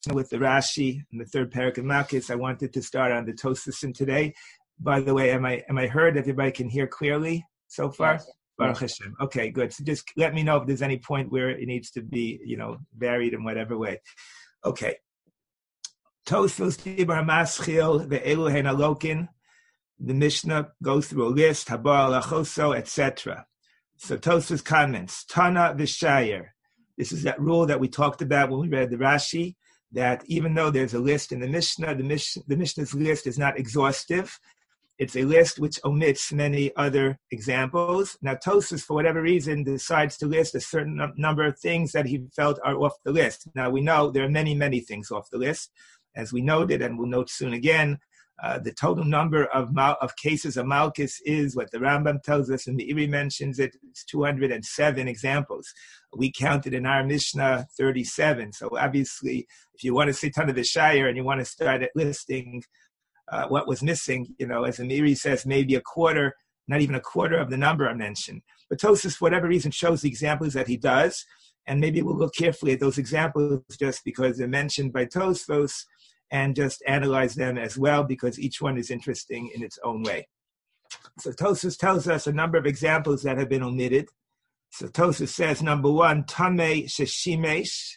with the Rashi and the third parak of Malkis. I wanted to start on the Tosasim today. By the way, am I heard? Everybody can hear clearly so far? Yes. Baruch Hashem. Okay, good. So just let me know if there's any point where it needs to be, varied in whatever way. Okay. Tosfos Dibar Maschil ve'elu hein alokin. The Mishnah goes through a list, Habar alachoso, etc. So Tosfos comments, Tana v'shayer. This is that rule that we talked about when we read the Rashi, that even though there's a list in the Mishnah, the Mishnah's list is not exhaustive. It's a list which omits many other examples. Now, Tosfos, for whatever reason, decides to list a certain number of things that he felt are off the list. Now, we know there are many, many things off the list. As we noted, and we'll note soon again, the total number of cases of Malkus is what the Rambam tells us, and the Iri mentions it, it's 207 examples. We counted in our Mishnah 37. So obviously, if you want to say Tana v'Shayir and you want to start listing what was missing, as the Iri says, maybe a quarter, not even a quarter of the number I mentioned. But Tosfos, for whatever reason, shows the examples that he does, and maybe we'll look carefully at those examples just because they're mentioned by Tosfos, and just analyze them as well, because each one is interesting in its own way. So Tosfos tells us a number of examples that have been omitted. So Tosfos says, number one, Tameh Sheshimesh,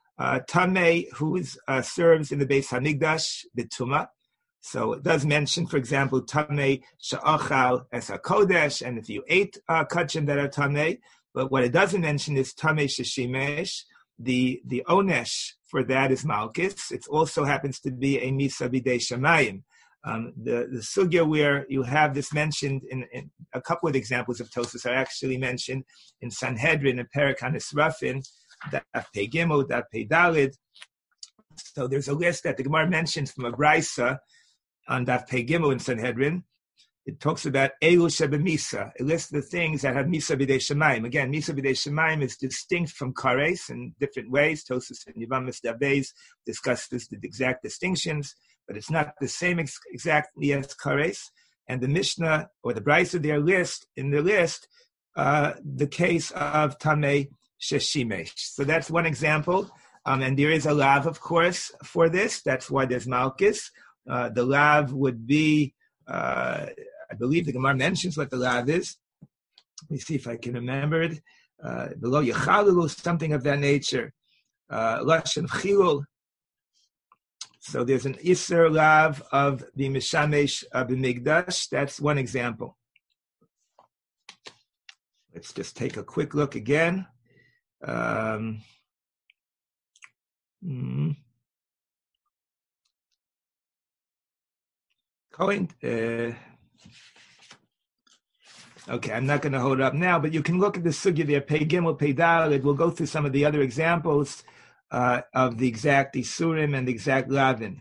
Tameh who serves in the Beis Hamikdash, B'tumah. So it does mention, for example, Tameh Sha'achal Es HaKodesh, and if you ate kachim that are Tameh, but what it doesn't mention is Tameh Sheshimesh. The onesh for that is Malkis. It also happens to be a Misa B'dei Shamayim. The sugya where you have this mentioned in a couple of examples of Tosfos are actually mentioned in Sanhedrin and Perek HaNisrafin, Daf Pei Gimel, Daf Pei Dalid. So there's a list that the Gemara mentions from a Brisa on Daf Pei Gimel in Sanhedrin. It talks about Elu Sheba Misa, a list of the things that have Misa B'dei Shamayim. Again, Misa B'dei Shamayim is distinct from Kares in different ways. Tosfos and Yevamis Dabeis discuss the exact distinctions, but it's not the same exactly as Kares. And the Mishnah or the Brisa there list the case of Tameh Sheshimesh. So that's one example. And there is a lav, of course, for this. That's why there's Malkis. The lav would be I believe the Gemara mentions what the lav is. Let me see if I can remember it. Below Yechalilu, something of that nature. Lashon Chilul. So there's an Isser lav of the Mishamesh B'migdash. That's one example. Let's just take a quick look again. Okay, I'm not going to hold it up now, but you can look at the sugya there, Pei Gimel, Pei Daled. We'll go through some of the other examples of the exact Isurim and the exact Lavin.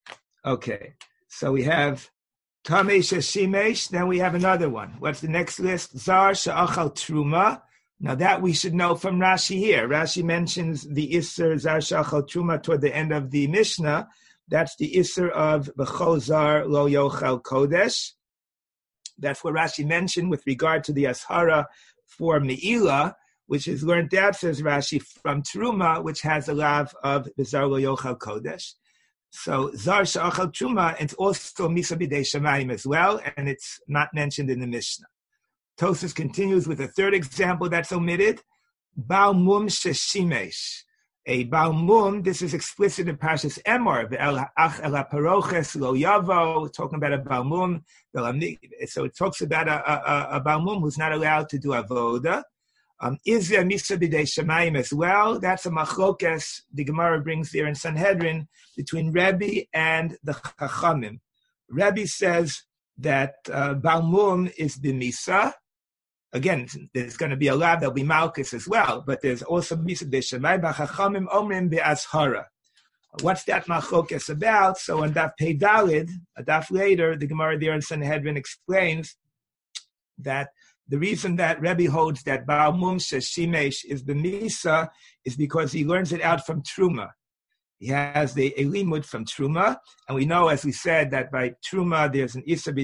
Okay, so we have Tameh Sheshimesh, then we have another one. What's the next list? Zar Sha'achal Truma. Now that we should know from Rashi here. Rashi mentions the Isser Zar Sha'achal Truma toward the end of the Mishnah. That's the Isser of B'chol Zar Lo Yochal Kodesh. That's what Rashi mentioned with regard to the Ashara for Me'ilah, which is learned out, says Rashi, from Truma, which has a lav of Zar Lo Yochal Kodesh. So Zar Sha'achal Truma, it's also Misa B'dei Shamayim as well, and it's not mentioned in the Mishnah. Tosfos continues with a third example that's omitted, Baal Mum Sheshimesh. A Baal Mum, this is explicit in Parshas Emor, Ach El HaParoches Lo Yavo, talking about a Baal Mum. So it talks about a Baal Mum who's not allowed to do avoda. Is there Misa B'dei Shamayim as well? That's a machlokes the Gemara brings there in Sanhedrin between Rebbe and the Chachamim. Rebbe says that Baal Mum is b'misa. Again, there's going to be a lav, there'll be Malkus as well, but there's also Misa B'dei Shamayim, B'chachamim Omrim Be'azhara. What's that machlokes about? So on Daf Pei Dalid, a daf later, the Gemara there in Sanhedrin explains that the reason that Rebbe holds that Baal Mum Sheshimesh is b'misa is because he learns it out from Truma. He has the limud from Truma, and we know, as we said, that by Truma there's an Misa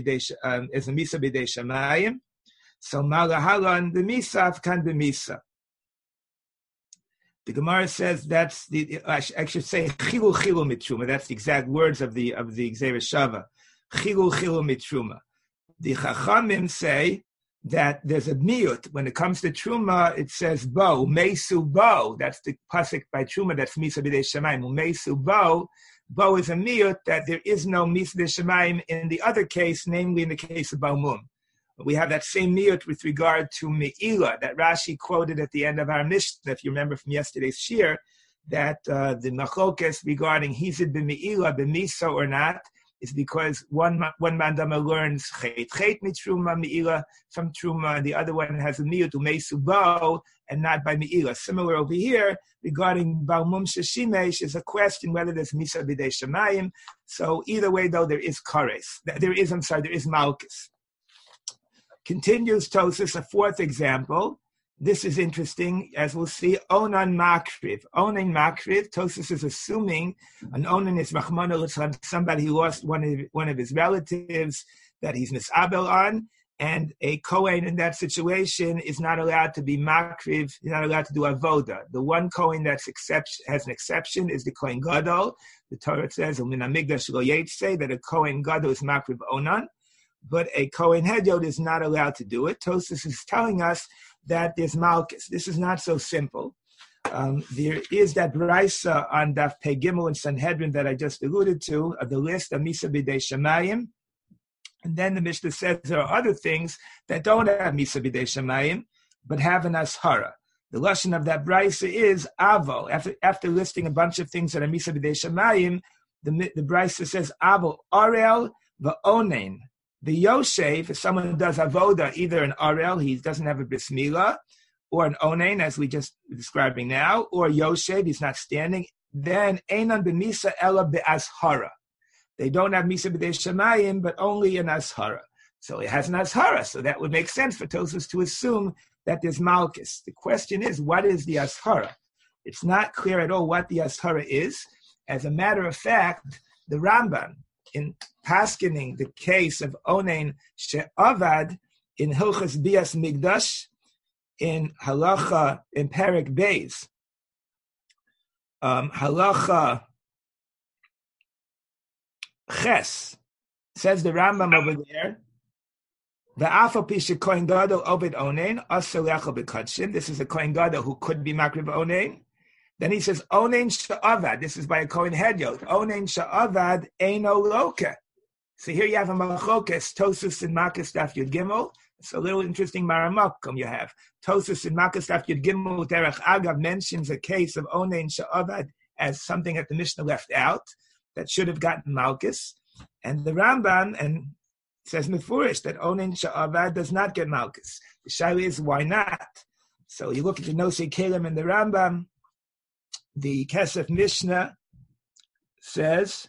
B'dei Shamayim. So Malahalan b'misa kan b'misa. The Gemara says that's I should say chilu mitruma. That's the exact words of the Gzeira Shava. Chilu mitruma. The Chachamim say that there's a miyut. When it comes to truma, it says bo, meisu bo. That's the pasuk by truma, that's misa b'dei shamayim. Meisu bo. Bo is a miyut, that there is no misa b'dei shamayim in the other case, namely in the case of Baumum. We have that same miyut with regard to me'ila, that Rashi quoted at the end of our Mishnah, if you remember from yesterday's shir, that the machlokes regarding hizid b'me'ila, b'misa or not, is because one mandama learns chet mitruma me'ila from truma, and the other one has a miyut u'meisu bo, and not by me'ila. Similar over here, regarding Baumum Sheshimesh, is a question whether there's misa b'dei shamayim. So either way, though, there is kares. There is malchus. Continues Tosfos, a fourth example. This is interesting, as we'll see. Onan makriv. Onan makriv. Tosfos is assuming an onan is Rahmana litzlan, somebody who lost one of his relatives that he's misabel on, and a kohen in that situation is not allowed to be makriv. He's not allowed to do avoda. The one kohen has an exception is the kohen gadol. The Torah says u'min hamikdash lo yetze, that a kohen gadol is makriv onan. But a Kohen Hedyot is not allowed to do it. Tosfos is telling us that there's malchus. This is not so simple. There is that Braisa on Daf Pei Gimel in Sanhedrin that I just alluded to, the list of Misa B'dei Shamayim. And then the Mishnah says there are other things that don't have Misa B'dei Shamayim, but have an Ashara. The lashon of that Braisa is Avo. After listing a bunch of things that are Misa B'dei Shamayim, the Braisa says Avo Orel V'onein. The Yosef, if someone does avoda, either an arel, he doesn't have a bris milah, or an onein, as we just describing now, or Yosef, he's not standing, then einan b'misa ela be'azhara. They don't have misa b'dei shamayim, but only an azhara. So it has an azhara, so that would make sense for Tosfos to assume that there's malchus. The question is, what is the azhara? It's not clear at all what the azhara is. As a matter of fact, the Rambam, in paskening the case of Onein She'avad in Hilchas Bias Migdash, in Halacha, in Perek Beis, Halacha Ches, says the Rambam over there, V'afal pi she'kohen gadol oved Onein, asur lecha b'kadshim. This is a kohen gadol who could be makriv Onein. Then he says, Onein she'avad. This is by a Kohen Hedyot. Onein she'avad eino loka. So here you have a machokes, Tosfos in Makas Daf Yud Gimel. It's a little interesting maramokum you have. Tosfos in Makas Daf Yud Gimel, Derech Agav, mentions a case of Onein she'avad as something that the Mishnah left out that should have gotten malchus. And the Rambam and says mefurish that Onein she'avad does not get malchus. The shaila is, why not? So you look at the Nosei Kelim and the Rambam. The Kesef Mishnah says,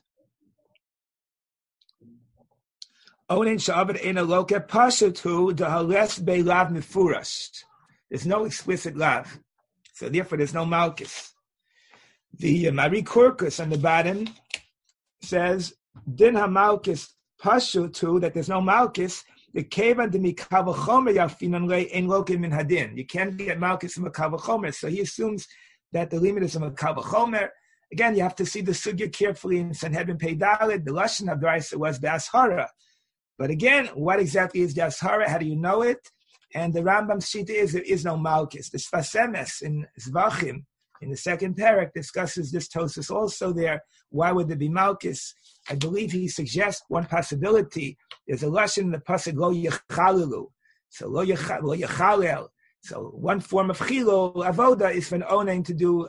Onein she'avad eino loka pashutu dehales be'lav mefurash. There's no explicit lav, so therefore there's no malchus. The Mari Kurkus on the bottom says, Din ha-malchus pashutu, that there's no malchus. The kevan de mikal v'chomer yafinan le ein lokin min hadin. You can't get malchus from a kal v'chomer, so he assumes that the limit is a kal v'chomer. Again, you have to see the sugya carefully in Sanhedrin Pei Daled. The lashon of the Raisa was the ashara. But again, what exactly is the ashara? How do you know it? And the Rambam's shita is there is no malchus. The Sfas Emes in Zvachim, in the second parak, discusses this Tosfos also there. Why would there be malchus? I believe he suggests one possibility. There's a lashon in the pasuk lo yechalilu. So lo yechalel. So one form of chilul avoda is for an onein to do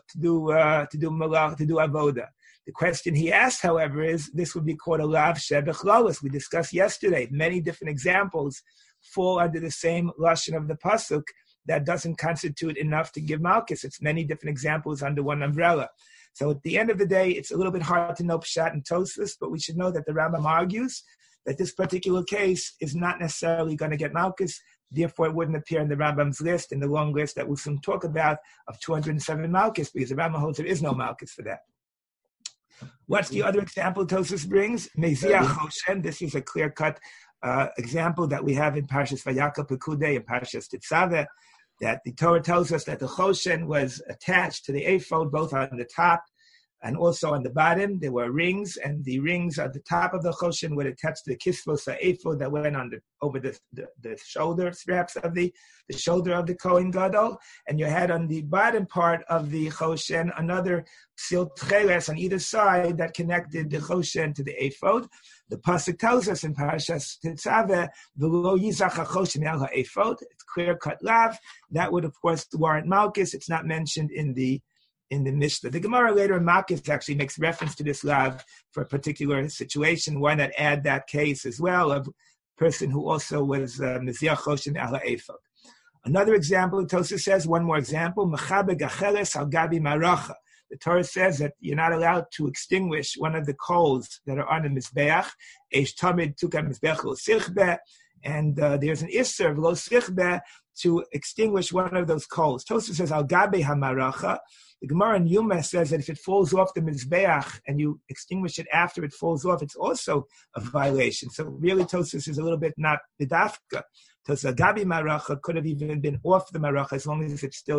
avoda. The question he asked, however, is this would be called a lav shebechlolis. We discussed yesterday. Many different examples fall under the same lashon of the pasuk that doesn't constitute enough to give malchus. It's many different examples under one umbrella. So at the end of the day, it's a little bit hard to know pshat and Tosfos, but we should know that the Rambam argues that this particular case is not necessarily going to get malchus. Therefore, it wouldn't appear in the Rambam's list, in the long list that we'll soon talk about, of 207 malchus, because the Rambam holds there is no malchus for that. What's the other example Tosfos brings? Meziach Choshen. This is a clear-cut example that we have in Parshas Vayakal Pekudei and Parshas Tetzaveh, that the Torah tells us that the Choshen was attached to the ephod, both on the top and also on the bottom. There were rings, and the rings at the top of the Choshen would attach to the kisvos ephod that went on over the shoulder straps of the shoulder of the Kohen Gadol, and you had on the bottom part of the Choshen another psil tcheles on either side that connected the Choshen to the ephod. The pasuk tells us in Parashas Tetzaveh, "V'lo yizach hachoshen el ha'ephod." It's clear-cut lav. That would, of course, warrant malchus. It's not mentioned in the Mishnah. The Gemara later in Makis actually makes reference to this lav for a particular situation. Why not add that case as well of a person who also was Miziyach Choshen al ha'ephod? Another example, Tosafos says, one more example, Mechabe gacheles al gabi maracha. The Torah says that you're not allowed to extinguish one of the coals that are on the Mizbeach. Eish tamid tukah Mizbeach lo sichbe. And there's an isser, lo sichbe, to extinguish one of those coals. Tosafos says, al gabi hamaracha. The Gemara in Yuma says that if it falls off the Mizbeach and you extinguish it after it falls off, it's also a violation. So really Tosafos is a little bit not bidafka. Tosafos gabi maracha could have even been off the maracha as long as it still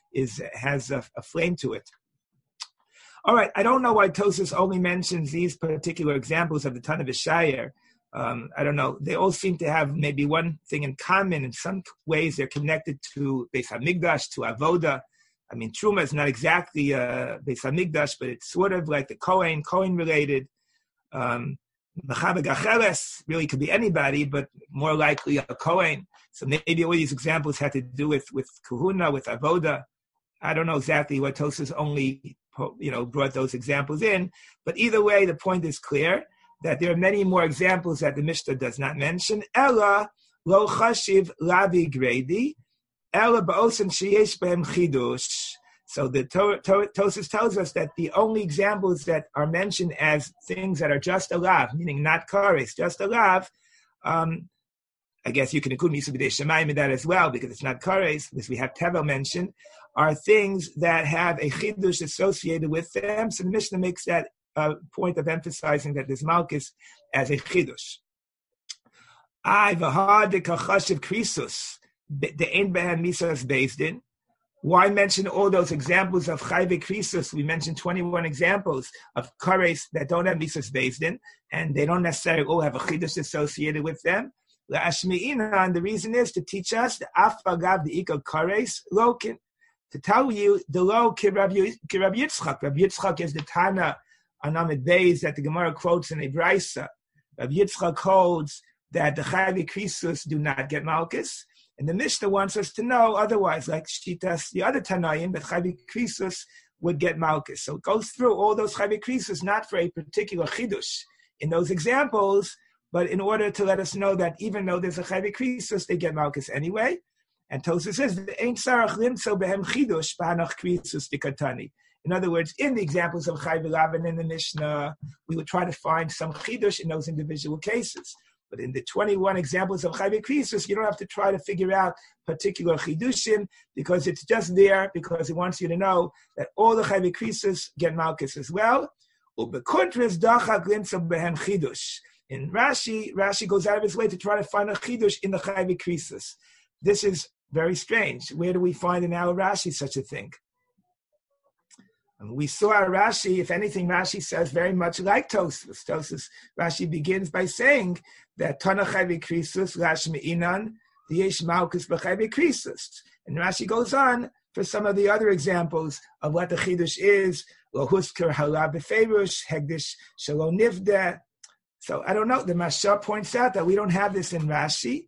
has a flame to it. All right, I don't know why Tosafos only mentions these particular examples of the Tana B'Shayer. I don't know. They all seem to have maybe one thing in common. In some ways, they're connected to Beis Hamikdash, to Avoda. I mean, Truma is not exactly Beis Hamikdash, but it's sort of like the Kohen related. Mechabe Gacheles really could be anybody, but more likely a Kohen. So maybe all these examples had to do with Kahuna, with Avoda. I don't know exactly what Tosafos only brought those examples in, but either way, the point is clear that there are many more examples that the Mishnah does not mention. Ella lo chashiv lavi gredi, ella ba'osim sheyesh behem chidush. So the Tosafos tells us that the only examples that are mentioned as things that are just a lav, meaning not kares, just a lav, I guess you can include Misa B'dei Shemayim in that as well, because it's not kares, because we have Tevel mentioned, are things that have a chidush associated with them. So the Mishnah makes that point of emphasizing that there's malchus as a chidush. Why mention all those examples of chayve krisus? We mentioned 21 examples of kares that don't have misas based in, and they don't necessarily all have a chidush associated with them. And the reason is to teach us the afagav the ikal kares lokin, to tell you the lo Rav Yitzchak. Rav Yitzchak is the Tana on Amid Beis that the Gemara quotes in a Brisa. Rav Yitzchak holds that the chayve krisus do not get malchus, and the Mishnah wants us to know otherwise, like Shtitas, the other Tanaim, that chayve krisus would get malchus. So it goes through all those chayve krisus, not for a particular chidush in those examples, but in order to let us know that even though there's a chayve krisus, they get malchus anyway. And Tosafos says, "Ein sarach limtzo behem chidush b'hanach krisus dikatani." In other words, in the examples of chayve lav and in the Mishnah, we would try to find some chidush in those individual cases. But in the 21 examples of chayve krisus, you don't have to try to figure out particular chidushim, because it's just there because it wants you to know that all the chayve krisus get malchus as well. Ubekuntris dachak limtzo behem chidush. In Rashi goes out of his way to try to find a chidush in the chayve krisus. This is very strange. Where do we find in our Rashi such a thing? And we saw our Rashi, if anything, Rashi says very much like Tosafos. Rashi begins by saying that Tana chayve krisus lash me'inan v'yesh malchus b'chayve krisus. And Rashi goes on for some of the other examples of what the chidush is. Lo husker halav b'feirush hegdish shelo nivdeh. So I don't know. The Masha points out that we don't have this in Rashi.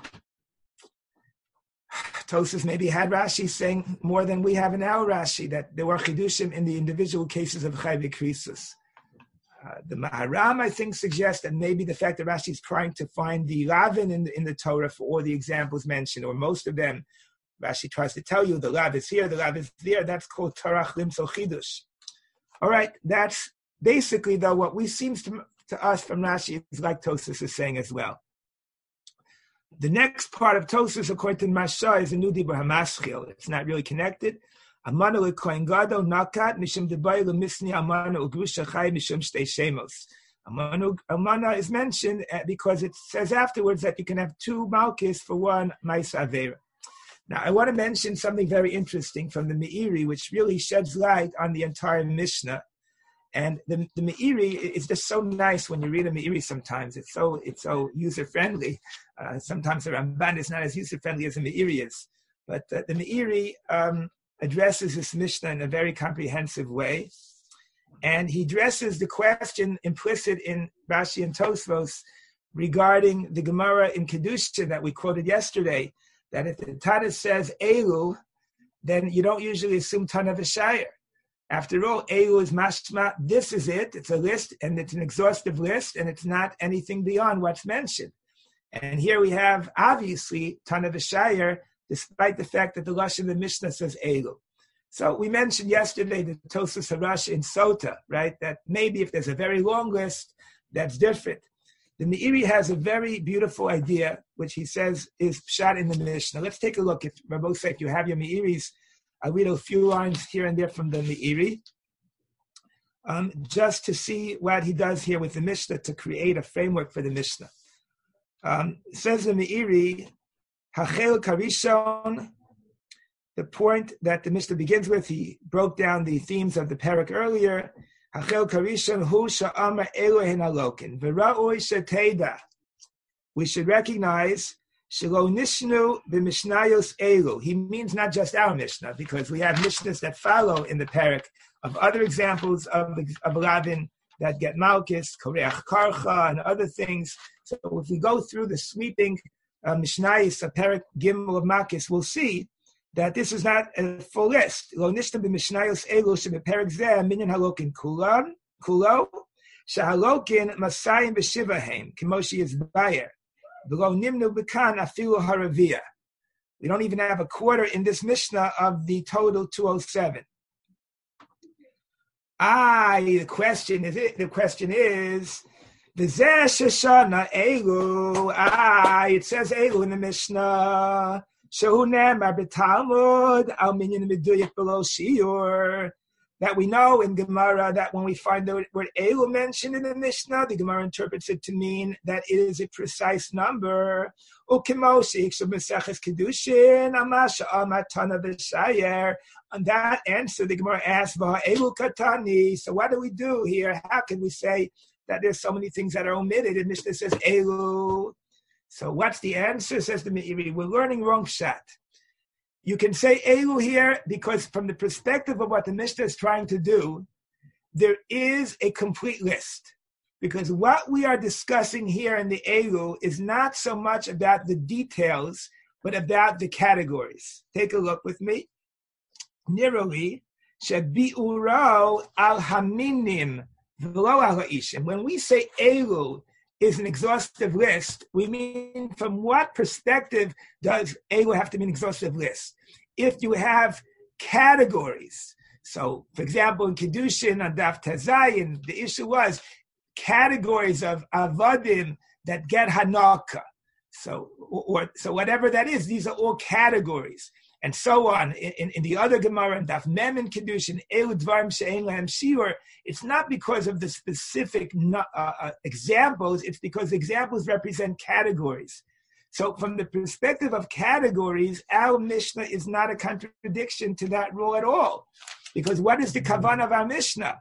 Tosafos maybe had Rashi saying more than we have in our Rashi, that there were chidushim in the individual cases of chayve krisus. The Maharam, I think, suggests that maybe the fact that Rashi is trying to find the lavin in the Torah for all the examples mentioned, or most of them, Rashi tries to tell you the lav is here, the lav is there. That's called tarach limso chidush. All right, that's basically, though, what we seems to us from Rashi is like Tosafos is saying as well. The next part of Tosafos, according to Masha, is a new dibur hamaschil. It's not really connected. Amana lekohen gadol nakat mishum debayil lemisni amana ugrusha chay mishum shtei shemos. Amana is mentioned because it says afterwards that you can have two malchus for one ma'isa avera. Now, I want to mention something very interesting from the Meiri, which really sheds light on the entire Mishnah. And the Meiri is just so nice when you read a Meiri sometimes. It's so user-friendly. Sometimes the Ramban is not as user-friendly as the Meiri is. But the Meiri addresses this Mishnah in a very comprehensive way. And he addresses the question implicit in Rashi and Tosfos regarding the Gemara in Kedushin that we quoted yesterday, that if the Tana says Elu, then you don't usually assume Tana v'Shayir. After all, Elu is mashma, this is it, it's a list, and it's an exhaustive list, and it's not anything beyond what's mentioned. And here we have, obviously, Tana v'Shayir, despite the fact that the Lashon of the Mishnah says Elu. So we mentioned yesterday the Tosfos Harash in Sota, right, that maybe if there's a very long list, that's different. The Meiri has a very beautiful idea, which he says is pshat in the Mishnah. Let's take a look. If Rabbi, if you have your Meiris, I'll read a few lines here and there from the Meiri, just to see what he does here with the Mishnah to create a framework for the Mishnah. It says the Meiri, Hachel Karishon, the point that the Mishnah begins with, he broke down the themes of the parak earlier. Hachel Karishon hu sha'amar Elohen alokin v'ra'oi sheteda. We should recognize shelo nishnu b'mishnayos elu. He means not just our Mishnah, because we have Mishnahs that follow in the parak of other examples of Ravin that get Malkis, Koreach Karcha, and other things. So if we go through the sweeping Mishnayos, a parak Gimel of Malkis, we'll see that this is not a full list. Lo nishtam b'mishnayos elu shebeperek zeh minyan halokin kulo shehalokin masayim b'shivahem kimoshi is bayer v'lo nimnu b'kan afilu haravia. We don't even have a quarter in this Mishnah of the total 207. The question is the zeh sheshana elu. It says elu in the Mishnah. That we know in Gemara that when we find the word Elu mentioned in the Mishnah, the Gemara interprets it to mean that it is a precise number. On that answer, the Gemara asks, Elu katani. So what do we do here? How can we say that there's so many things that are omitted? And Mishnah says Elu. So what's the answer, says the Meiri? We're learning wrong pshat. You can say Elu here because from the perspective of what the Mishnah is trying to do, there is a complete list. Because what we are discussing here in the Elu is not so much about the details, but about the categories. Take a look with me. Niroli, shebi'uro al haminim v'lo al ha'ishim. When we say Elu is an exhaustive list, we mean from what perspective does Elu have to be an exhaustive list? If you have categories, so for example in Kedushin on Daf Tazayin, the issue was categories of avodim that get hanaka. So whatever that is, these are all categories. And so on. In the other Gemara, in Daf Mem in Kedushin, Elu Dvarim She'ein Lahem Shiur, it's not because of the specific examples, it's because examples represent categories. So from the perspective of categories, our Mishnah is not a contradiction to that rule at all. Because what is the kavan of our Mishnah?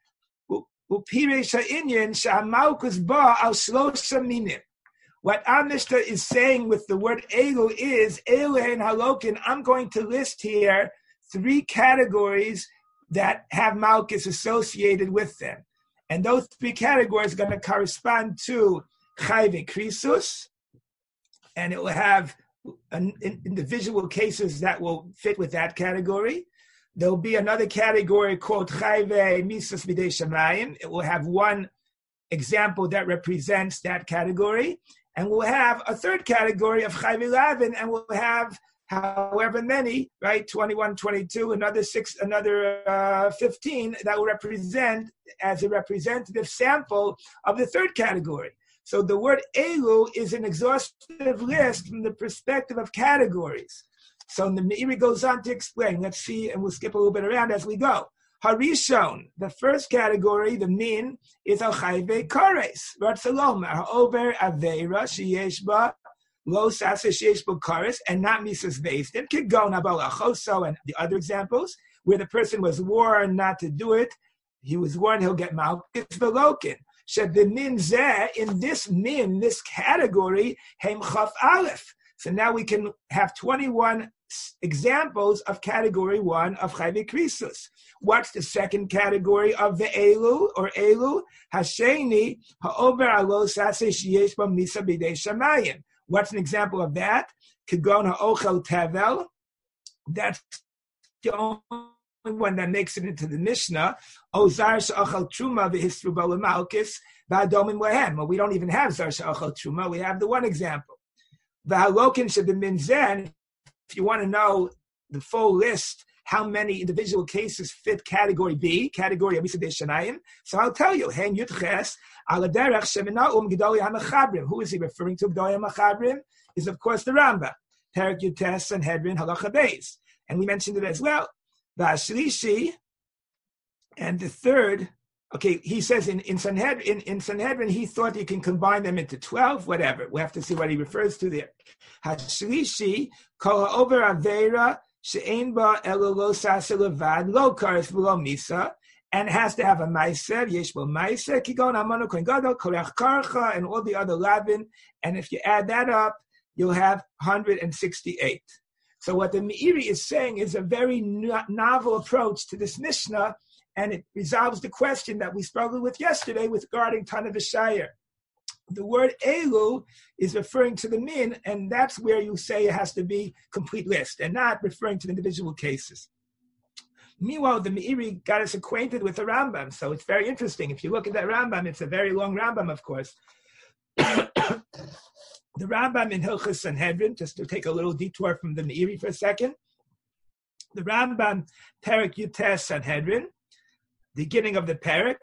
What our Mishnah is saying with the word Elu is, Eluhen Halokin, I'm going to list here 3 categories that have Malkus associated with them. And those 3 categories are going to correspond to Chayve Krisus, and it will have individual cases that will fit with that category. There will be another category called Chayve Misas B'dei Shamayim. It will have one example that represents that category. And we'll have a third category of Chayve Lavin, and we'll have however many, right, 21, 22, another 6, another 15, that will represent as a representative sample of the third category. So the word Elu is an exhaustive list from the perspective of categories. So the Meiri goes on to explain. Let's see, and we'll skip a little bit around as we go. Harishon, the first category, the min, is al chayve kares. Ratzalom, over aveira sheyesh ba lo sasa sheyesh bo kares, and not misas bezdin. Could go nabal achoso and the other examples where the person was warned not to do it. He was warned he'll get malchus velokin. Shebemin zeh, in this category, heim chaf aleph. So now we can have 21 examples of category 1 of chayve krisus. What's the second category of the elu or elu? Hasheni ha'ober alo sase sheyesh ba misa b'dei shamayim. What's an example of that? Kagon ha'ochel tevel. That's the only one that makes it into the Mishnah. Ozar she'achal truma v'histru ba l'malkis v'adomim lehem. Well, we don't even have zar she'achal truma. We have the one example. V'halokin shebemin zeh. If you want to know the full list, how many individual cases fit category B, category of Misa Shanayim, so I'll tell you. Hen Yutches ala derech sheminaum gedolei hamachabrim. Who is he referring to? Gedolei hamachabrim is of course the Rambam. Perek Yutes Sanhedrin Halacha Beis, and we mentioned it as well. V'ashlishi, and the third. Okay, he says in Sanhedrin, he thought you can combine them into 12, whatever. We have to see what he refers to there. Hashlishi, kol ha'over aveira, she'ein ba elo lo sasa levad, lo kares v'lo misa, and has to have a meiser, yesh bo meiser, kigon amonu kohen gadol, korech karcha, and all the other lavin, and if you add that up, you'll have 168. So what the Meiri is saying is a very novel approach to this Mishnah, and it resolves the question that we struggled with yesterday with regarding Tana V'Shayir. The word Elu is referring to the min, and that's where you say it has to be complete list, and not referring to the individual cases. Meanwhile, the Meiri got us acquainted with the Rambam, so it's very interesting. If you look at that Rambam, it's a very long Rambam, of course. The Rambam in Hilchos Sanhedrin, just to take a little detour from the Meiri for a second, the Rambam, Perek Yutes Sanhedrin, beginning of the Perek,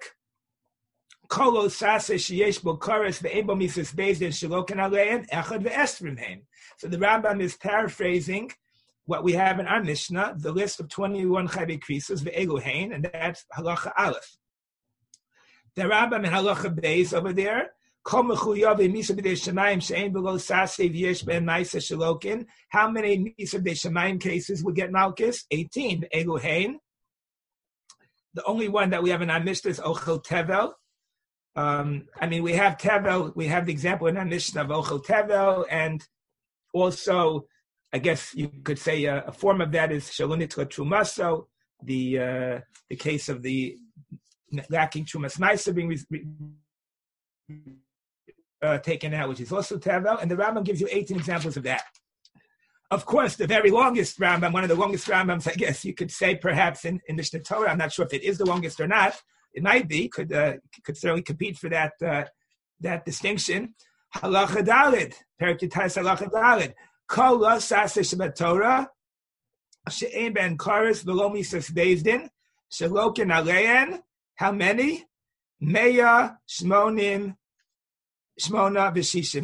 Kolo Sase Sheyesh Bo Kares Ve'ebo Mises Bezdin Shalokan Aleim Echad Ve'estrim Heim. So the Rambam is paraphrasing what we have in our Mishnah, the list of 21 Chayve Krisus Ve'elu Hein, and that's Halacha Aleph. The Rambam in Halacha Beis over there, Kol Mechuyav Misa B'dei Shemayim She'ein Below Sase V'yesh Ben Maisa Shalokin. How many Misa B'dei Shemayim cases would get Malchus? 18. Ve'elu Hein. The only one that we have in our Mishnah is Ochel Tevel. We have Tevel, we have the example in our Mishnah of Ochel Tevel, and also, I guess you could say a form of that is Shalonit Trumaso, the case of the lacking Trumas Maisa being taken out, which is also Tevel, and the Rambam gives you 18 examples of that. Of course, the very longest Rambam, one of the longest Rambams, I guess you could say perhaps in Mishnah Torah, I'm not sure if it is the longest or not, it might be, could certainly compete for that distinction. Halacha Daled, Perek Yutes Halacha Daled, Kol lo sase shebat Torah, she'ein ben kares v'lo misas bezdin, shalokin alein, how many? Meya shmonim, shmona v'shishim,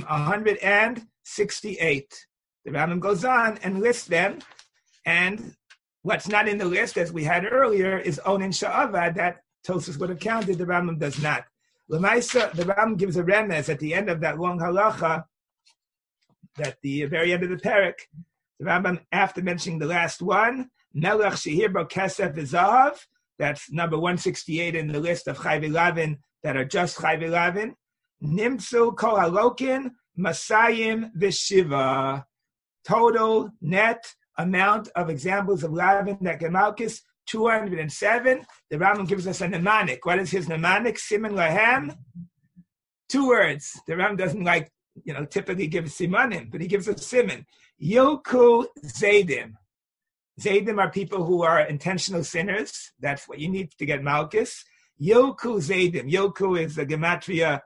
168. The Rambam goes on and lists them, and what's not in the list, as we had earlier, is Onin Sha'avad, that Tosfos would have counted, the Rambam does not. L'maisa, the Rambam gives a remez at the end of that long halacha, at the very end of the Perek. The Rambam, after mentioning the last one, Melech Shehir Bo Kesef V'Zahav, that's number 168 in the list of Chayve Lavin that are just Chayve Lavin, Nimtzu Kol Halokin, Masayim V'Shiva. Total net amount of examples of Lavin that get Malchus, 207. The Rambam gives us a mnemonic. What is his mnemonic? Siman Lahem. 2 words. The Rambam doesn't typically give simanim, but he gives us siman. Yoku Zaydim. Zaydim are people who are intentional sinners. That's what you need to get Malchus. Yoku Zaydim. Yoku is the gematria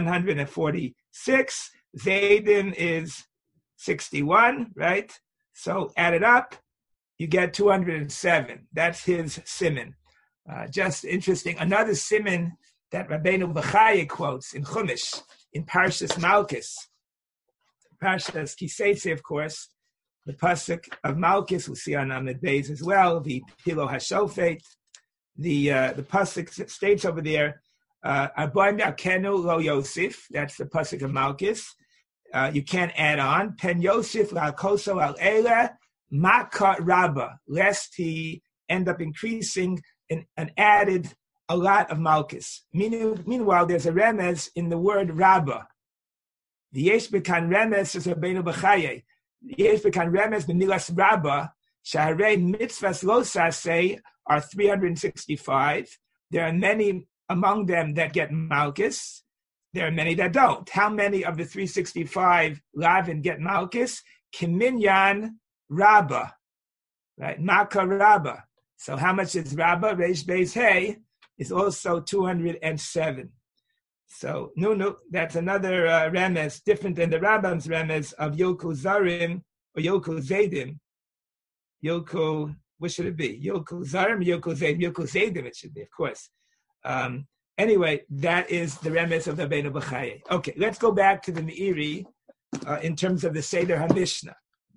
146. Zaydim is 61, right? So add it up, you get 207. That's his siman. Just interesting. Another siman that Rabbeinu Bechaya quotes in Chumash, in Parshas Malchus. Parshas Kiseitze, of course, the pasuk of Malchus, we'll see on Amid Beis as well, the Pilo HaShofet. The pasuk states over there, Arbaim Yakenu Lo Yosef, that's the pasuk of Malchus. You can't add on. Pen Yosef al koso al ele makat rabba, lest he end up increasing and added a lot of malchus. Meanwhile, there's a remez in the word rabba. The yesh bekan remez is Rabbeinu Bechaye. The yesh bekan remez b'milas rabba. Shaharei mitzvahs lo saseh are 365. There are many among them that get malchus. There are many that don't. How many of the 365 lavin get malchus? Kiminyan rabba, right? Maka rabba. So how much is rabba? Reish Beis Hey is also 207. So no, that's another remez, different than the Rambam's remez of Yoku Zarim or Yoku Zaydim. Yoku, what should it be? Yoku Zarim, Yoku Zaydim, Yoku Zaydim it should be, of course. Anyway, that is the remez of the Rabbeinu Bechaye. Okay, let's go back to the Meiri in terms of the Seder HaMishnah.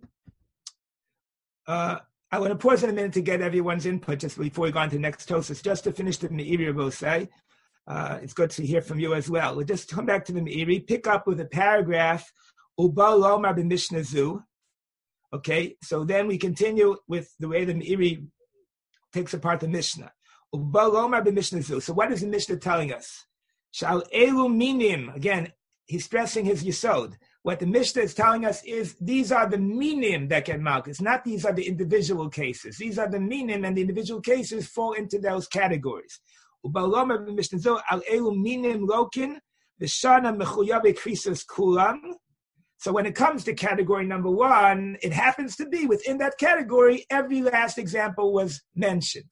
I want to pause in a minute to get everyone's input just before we go on to the next Tosas, just to finish the Meiri, we'll say. It's good to hear from you as well. We'll just come back to the Meiri, pick up with a paragraph, Uba Lomar b'Mishnah Zu. Okay, so then we continue with the way the Meiri takes apart the Mishnah. Uba Lomar b'Mishnah Zu. So what is the Mishnah telling us? Shal elu minim. Again, he's stressing his yesod. What the Mishnah is telling us is these are the minim that get malchus, not these are the individual cases. These are the minim, and the individual cases fall into those categories. So when it comes to category number one, it happens to be within that category, every last example was mentioned.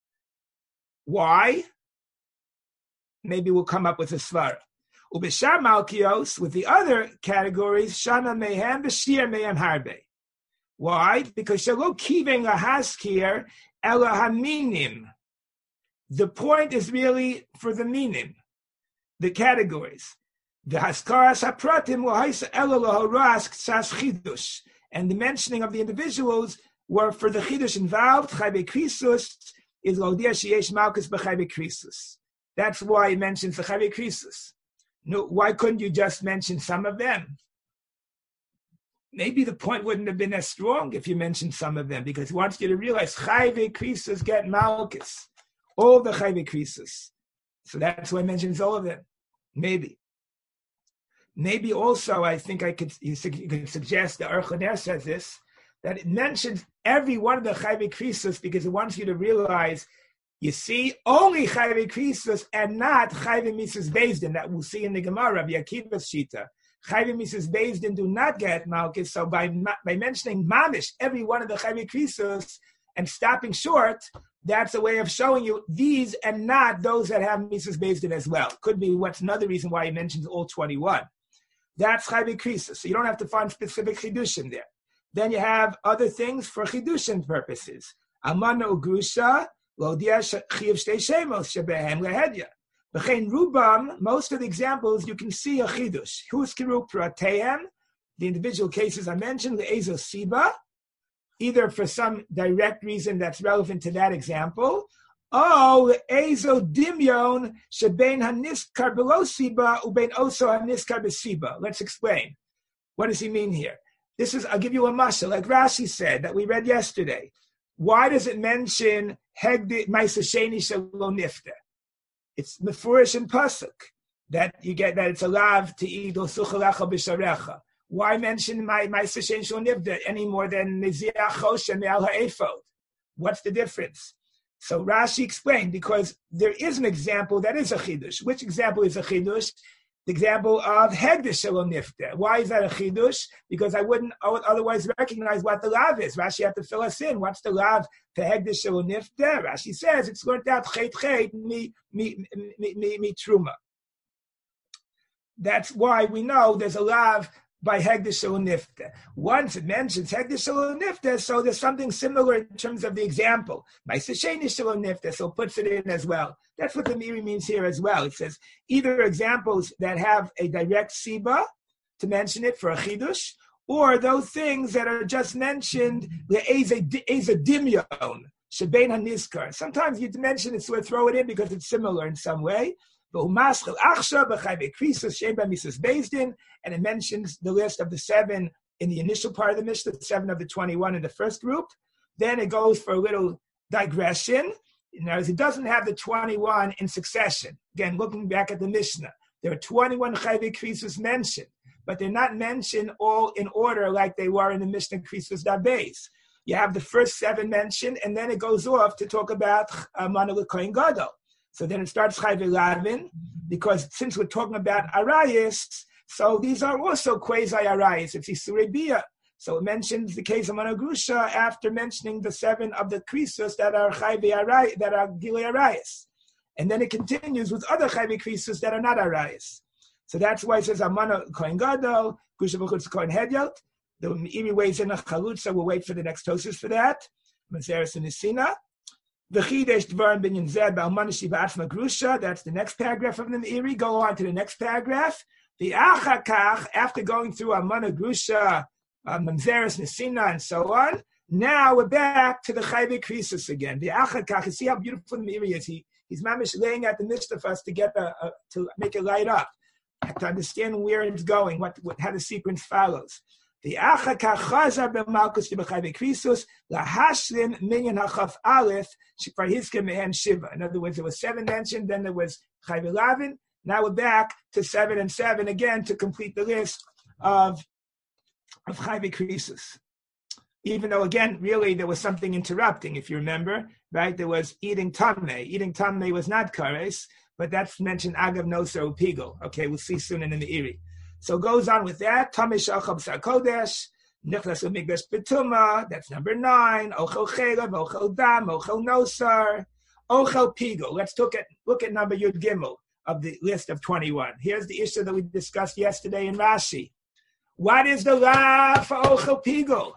Why? Maybe we'll come up with a svara. Ubeshar Malkios, with the other categories, Shana Mehem, Bashir Mehem Harbe. Why? Because Shalo Kiveng Lahaskir Ela Haminim. The point is really for the minim, the categories. The Haskaras HaPratim Lahaisa Ela Lahorask Sas Chidush. And the mentioning of the individuals were for the Chidush involved. Chaybe Krisus is Lodia Sheyesh Malkus B'Chaybe Krisus. That's why he mentions the Chaybe Krisus. No, why couldn't you just mention some of them? Maybe the point wouldn't have been as strong if you mentioned some of them, because he wants you to realize Chayve Krisus get Malchus, all the Chayve Krisus. So that's why he mentions all of them. Maybe also, I think you could suggest, the Aruch LaNer says this, that it mentions every one of the Chayve Krisus because it wants you to realize, you see, only Chayve Krisus and not Chayve Mises Bezdin, that we'll see in the Gemara, Rabbi Akiva's Shita. Chayve Mises Bezdin do not get Malchus, so by mentioning Mamish, every one of the Chayve Krisus, and stopping short, that's a way of showing you these and not those that have Mises Bezdin as well. Could be what's another reason why he mentions all 21. That's Chayve Krisus, so you don't have to find specific Chidushim there. Then you have other things for Chidushim purposes. Amana Ugrusha, most of the examples you can see a chidush. Huskiru pratehem, the individual cases I mentioned, the ezo siba, either for some direct reason that's relevant to that example, or ezo dimyon shebein haniskar below siba ubein oso haniskar besiba. Let's explain. What does he mean here? I'll give you a mashal, like Rashi said that we read yesterday. Why does it mention Hegdi Maisa Sheni Shalom Nifta? It's Mefurish and Pasuk that you get that it's allowed to eat Suchalecha B'Sharecha. Why mention Maisa Sheni Shalom Nifta any more than Niziach Chosh and Me'al Ha'efod? What's the difference? So Rashi explained, because there is an example that is a chidush. Which example is a chidush? The example of Hegdish Shalom Nifta. Why is that a chidush? Because I wouldn't otherwise recognize what the lav is. Rashi had to fill us in. What's the lav for Hegdish Shalom Nifta? Rashi says it's learned out chet mi truma. That's why we know there's a lav by Hegdish Shalom Nifta. Once it mentions Hegdish Shalom Nifta, so there's something similar in terms of the example. Ma'aseh Sheni Shalom Nifta, so puts it in as well. That's what the Meiri means here as well. It says either examples that have a direct siba to mention it for a chidush, or those things that are just mentioned the eza dimyon shebein haniskar. Sometimes you mention it, so we throw it in because it's similar in some way. And it mentions the list of the 7 in the initial part of the Mishnah, 7 of the 21 in the first group. Then it goes for a little digression. It doesn't have the 21 in succession. Again, looking back at the Mishnah, there are 21 Chayvei Krisus mentioned, but they're not mentioned all in order like they were in the Mishnah Krisus Dabeis. You have the first 7 mentioned, and then it goes off to talk about Mana L'Kohen Gadol. So then it starts Chayvei Lavin, because since we're talking about Arayis, so these are also quasi-Arayis. It's Isurei Bia. So it mentions the case of Mana Grusha after mentioning the 7 of the Krisus that are Chayvei Arayis, that are Gilei Arayis. And then it continues with other Chayvei Krisus that are not Arayis. So that's why it says Amana Kohen Gadol, Grusha B'chutz Kohen Hedyot. The Meiri weighs in a Chalutza. We'll wait for the next Tosus for that. Mazeres and Nisina. V'chidesh Dvarim Binyan Zed Ba'almana Shiva Atzma Grusha. That's the next paragraph of the Meiri. Go on to the next paragraph. The Achakach, after going through Amana Grusha, Mamzeres, Nisina, and so on, now we're back to the Chayvei Krisus again. The Achakach, you see how beautiful the Meiri is. He's mamish laying out the Mishnah for us to get to make it light up, to understand where it's going, how the sequence follows. The Achakach Chazar b'Malkus b'Chayvei Krisus lahashlim minyan hachaf aleph shekvar hizke mehen shiva. In other words, there was 7 mentioned, then there was Chayvei Lavin. Now we're back to 7 and 7 again to complete the list of Chayvei Krisus. Even though, again, really there was something interrupting, if you remember, right? There was eating tamei. Eating tamei was not kares, but that's mentioned agav noser upigel. Okay, we'll see soon in the Meiri. So it goes on with that. Tamei shachab sarkodesh, nichlas umigdash betuma. That's number 9. Ochel chelav, ochel dam, ochel nosar, ochel pigel. Let's look at number Yud Gimel of the list of 21. Here's the issue that we discussed yesterday in Rashi. What is the law for ochel pigel?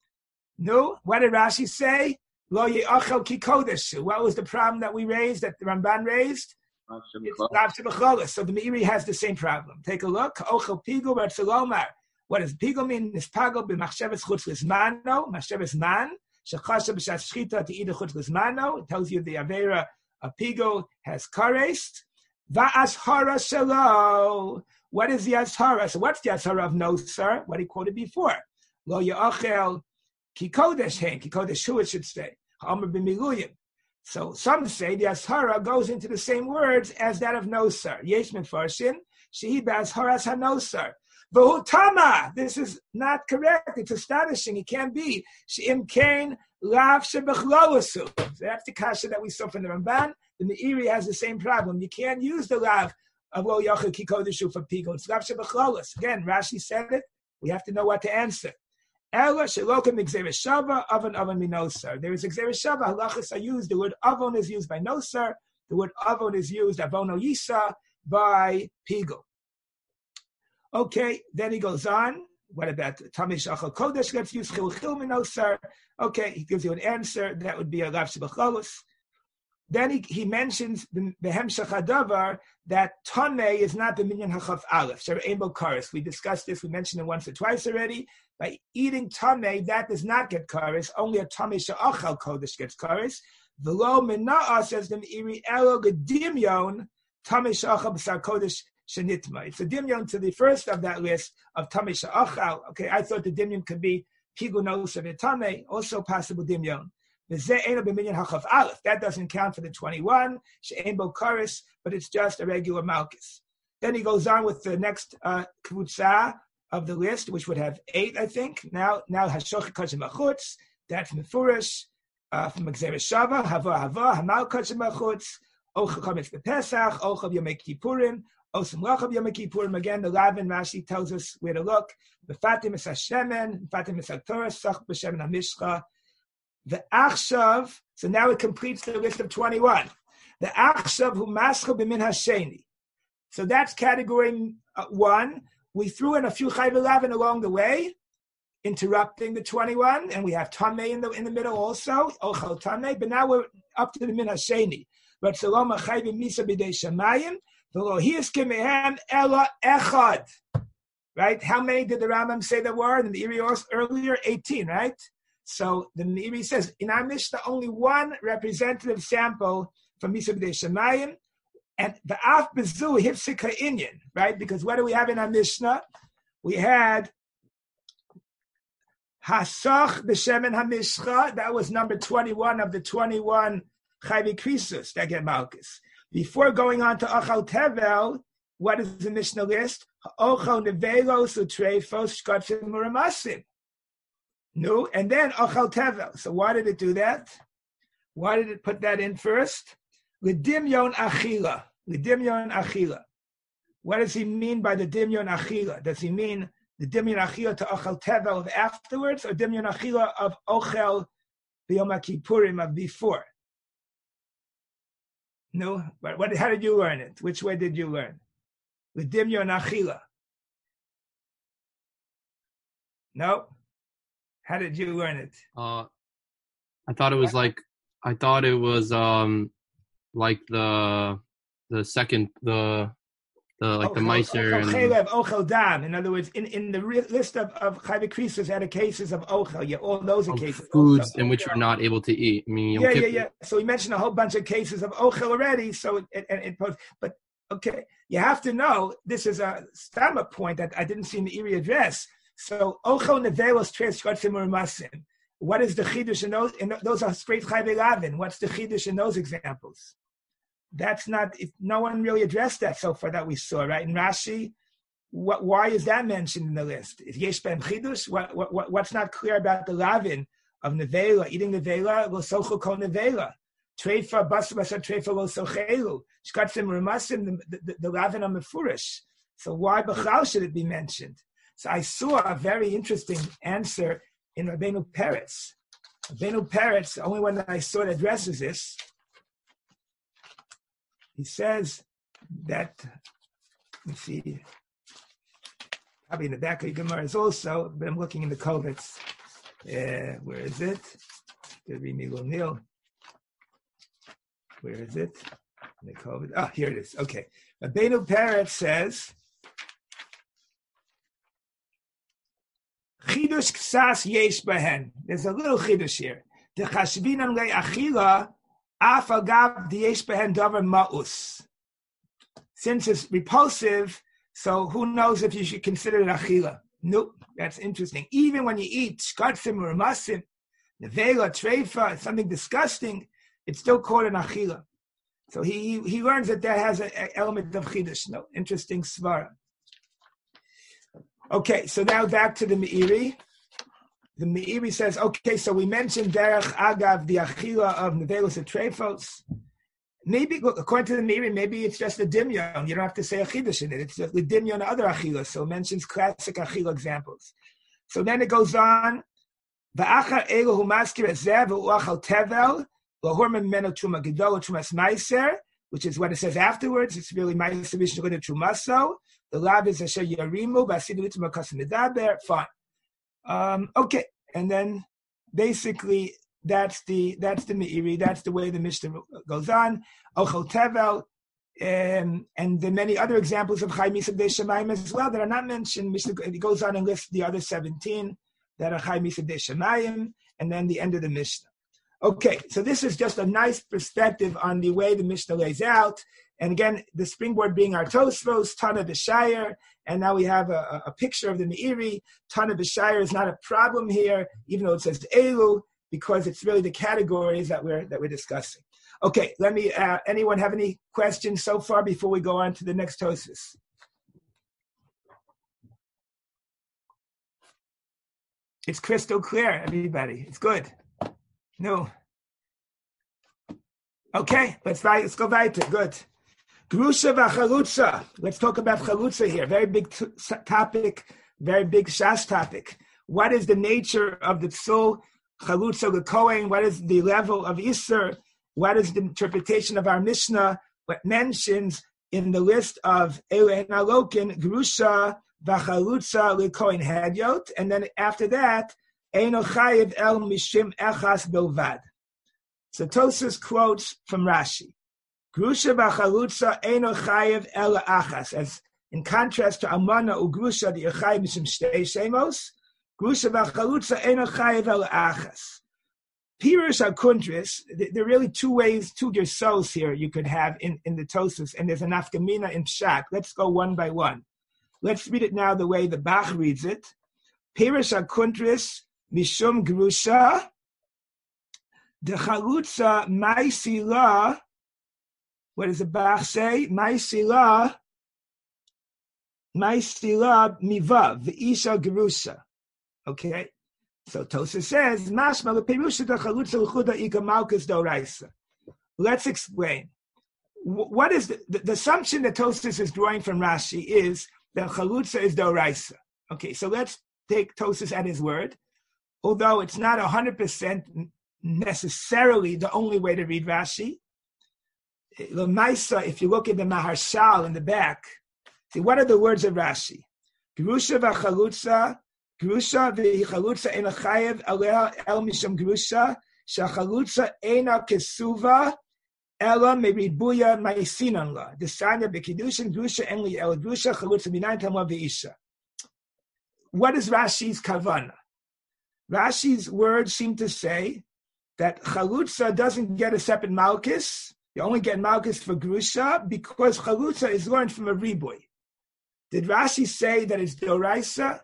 No, what did Rashi say? Lo ye'achel ki kodesh. What was the problem that we raised, that the Ramban raised? It's lav shebachlolos. So the Meiri has the same problem. Take a look. Ochel pigel v'tzalomar. What does pigel mean? Nispagel b'machsheves chutz lizmano. Machsheves man. Shechasha b'shas shchita te'ida chutz lizmano. It tells you the avera of pigel has kares. Va'ashara shelo. What is the ashara? So what's the ashara of no, sir? What he quoted before. Lo ye'achel ki kodesh hen, ki kodesh hu, it should say. Ha'omer b'miluyim. So some say the ashara goes into the same words as that of nosar. Yesh mefarshin, shehi b'asharas hanosar. V'hu tama. This is not correct. It's astonishing. It can't be. She'im kain lav shebechlolasu. That's the kasha that we saw from the Ramban. The Meiri has the same problem. You can't use the lav of lo yachel ki kodesh hu for pigel. It's lav shebechlolos. Again, Rashi said it. We have to know what to answer. Ela shelokim gzeres shava avon minosar. There is a gzeres shava. Halachas are used. The word avon is used by nosar. The word avon is used avono yisa by pigel. Okay, then he goes on. What about tamei shachal kodesh? Let's use chilchil minosar. Okay, he gives you an answer. That would be a lav shebachlolos. Then he mentions the hemshach hadavar that tamei is not the minyan hachaf aleph. She'ein kares. We discussed this. We mentioned it once or twice already. By eating tamei, that does not get kares. Only a tamei she'achal kodesh gets kares. V'lo mena'a, says the Meiri, elo gedimyon tamei she'achal b'sar kodesh shenitma. It's a dimyon to the first of that list of tamei she'achal. Okay, I thought the dimyon could be pigul noser v'tamei, also possible dimyon. That doesn't count for the 21, she'ein bo kares, but it's just a regular malchus. Then he goes on with the next kvutza of the list, which would have 8, I think. Now hashoch kachim achutz, that's mefurish from Gzeres Shava, hava hamal kachim achutz, ochel chametz b'Pesach, ochel Yom Kippurim, osim lachav Yom Kippurim. Again, the Lavin Rashi tells us where to look. Befatim es hashemen, befatim es haktorah, sach b'shemen hamishcha. The achshav, so now it completes the list of 21. The achshav hu maschel b'min hasheni. So that's category 1. We threw in a few chayvei lavin along the way, interrupting the 21, and we have tamei in the middle also, ochel tamei. But now we're up to the min hasheni. But saloma chayvei misa b'dei shamayim, v'lo hiske mehem ela echad. Right? How many did the Rambam say there were in the Meiri earlier? 18, right? So the Meiri says, in our Mishnah, only one representative sample from Misa B'dei Shemayim, And the af bezu hifsik ha'inyan, right? Because what do we have in our Mishnah? We had Hasach b'shemen hamishcha. That was number 21 of the 21 chayvi krisus that get malchus. Before going on to Ochel Tevel, what is the Mishnah list? Ochel nevelos utreifos shkatzim uramasim. No, and then Ochel Tevel. So why did it do that? Why did it put that in first? L'dimyon achila. L'dimyon achila. What does he mean by the dimyon achila? Does he mean the dimyon achila to Ochel Tevel of afterwards, or dimyon achila of Ochel b'Yom Kippurim of before? No, but how did you learn it? Which way did you learn? With dimyon achila. No, how did you learn it? I thought it was like the second the Meiser and Ochel Dam. In other words, in the list of Chayvei Krisos had cases of Ochel. Yeah, all those are cases. Foods in which we're not able to eat. I mean, yeah. So he mentioned a whole bunch of cases of Ochel already. So but okay, you have to know this is a stammer point that I didn't see in the Erie address. So Ochel Nevelos Treis Masim. What is the chidush in those? And those are straight Chayvei Lavin. What's the chidush in those examples? That's not. No one really addressed that so far that we saw, right? In Rashi, why is that mentioned in the list? Is yesh ben chidush? What's not clear about the lavin of nevela, eating nevela? Lo sochel kol nevela. Treifa basar treifa lo sochelu. Shkatzim remasim the lavin of mefurish. So why b'chal should it be mentioned? So I saw a very interesting answer in Rabbeinu Peretz. Rabbeinu Peretz, the only one that I saw that addresses this. He says that, let's see, probably in the back of the Gemara is also, but I'm looking in the Kovitz. Where is it? Nil. Where is it? In the Kovitz. Oh, here it is. Okay. Rabbeinu Peretz says, Chidush ksas yesh behen. There's a little chidush here. The chashvinan le achila. Since it's repulsive, so who knows if you should consider it achila? Nope, that's interesting. Even when you eat shkatzim or masim, nevela, treifa, something disgusting, it's still called an achila. So he learns that has an element of chidush. No, interesting svara. Okay, so now back to the Meiri. The Meiri says, okay, so we mentioned Derech Agav, the Achila of Nevelos and Treifos. Maybe, according to the Meiri, maybe it's just a Dimyon. You don't have to say a Chidush in it. It's just the Dimyon other Achilas. So it mentions classic Achila examples. So then it goes on, V'achar elu hu maskir ezeh v'u achal tevel v'hor memeno truma gedol trumas meiser, which is what it says afterwards. It's really meiser v'shnurin trumaso. The lab is asher yarimu v'asidu l'tuma kasim medaber. Fine. Okay, and then basically that's the Meiri, that's the way the Mishnah goes on. Ochel Tevel, and the many other examples of Chai Misa B'dei Shemayim as well that are not mentioned. Mishnah goes on and lists the other 17 that are Chai Misa B'dei Shemayim, and then the end of the Mishnah. Okay, so this is just a nice perspective on the way the Mishnah lays out. And again, the springboard being our Tosfos, Tana B'Shire, and now we have a picture of the Meiri. Tana B'Shire is not a problem here, even though it says Elu, because it's really the categories that we're discussing. Okay, let me. Anyone have any questions so far before we go on to the next Tosfos? It's crystal clear, everybody. It's good. No. Okay, let's go weiter. Good. Grusha v'chalutza. Let's talk about chalutza here. Very big topic, very big shas topic. What is the nature of the psul chalutza l'kohen? What is the level of iser? What is the interpretation of our Mishnah? What mentions in the list of Elen Alokin, Grusha v'chalutza l'kohen hadyot, and then after that, Eino chayiv el mishim echas bilvad. So Tosfos quotes from Rashi. Grusha v'chalutza eino chayiv ela achas. As in contrast to Amana u'grusha, the chayiv mishim shtei shemos. Grusha v'chalutza eino chayiv ela achas. Pirush HaKuntris, there are really two ways, two gersos here you could have in the Tosfos, and there's an afkamina in Pshat. Let's go one by one. Let's read it now the way the Bach reads it. Pirush HaKuntris Mishum Grusha the Chalutza Maisila. What does the Bach say? Maisila Mivav V'isha Grusha. Okay. So Tosa says, Mashma leperusha the chalutza l'chuda ika malkus doraisa. Let's explain. What is the assumption that Tosas is drawing from Rashi is that chalutza is doraisa. Okay, so let's take Tosas at his word, although it's not 100% necessarily the only way to read Rashi. L'maisa, if you look at the Maharshal in the back, see, what are the words of Rashi? Grusha v'chalutza, Grusha v'chalutza ena chayev alea el mishum grusha, shachalutza ena kesuva ela meribuya ma'isinan la. Desanya b'kedushin grusha enli el grusha chalutza minayin tamla v'isha. What is Rashi's kavana? Rashi's words seem to say that chalutza doesn't get a separate malchus. You only get malchus for grusha because chalutza is learned from a riboy. Did Rashi say that it's doraisa?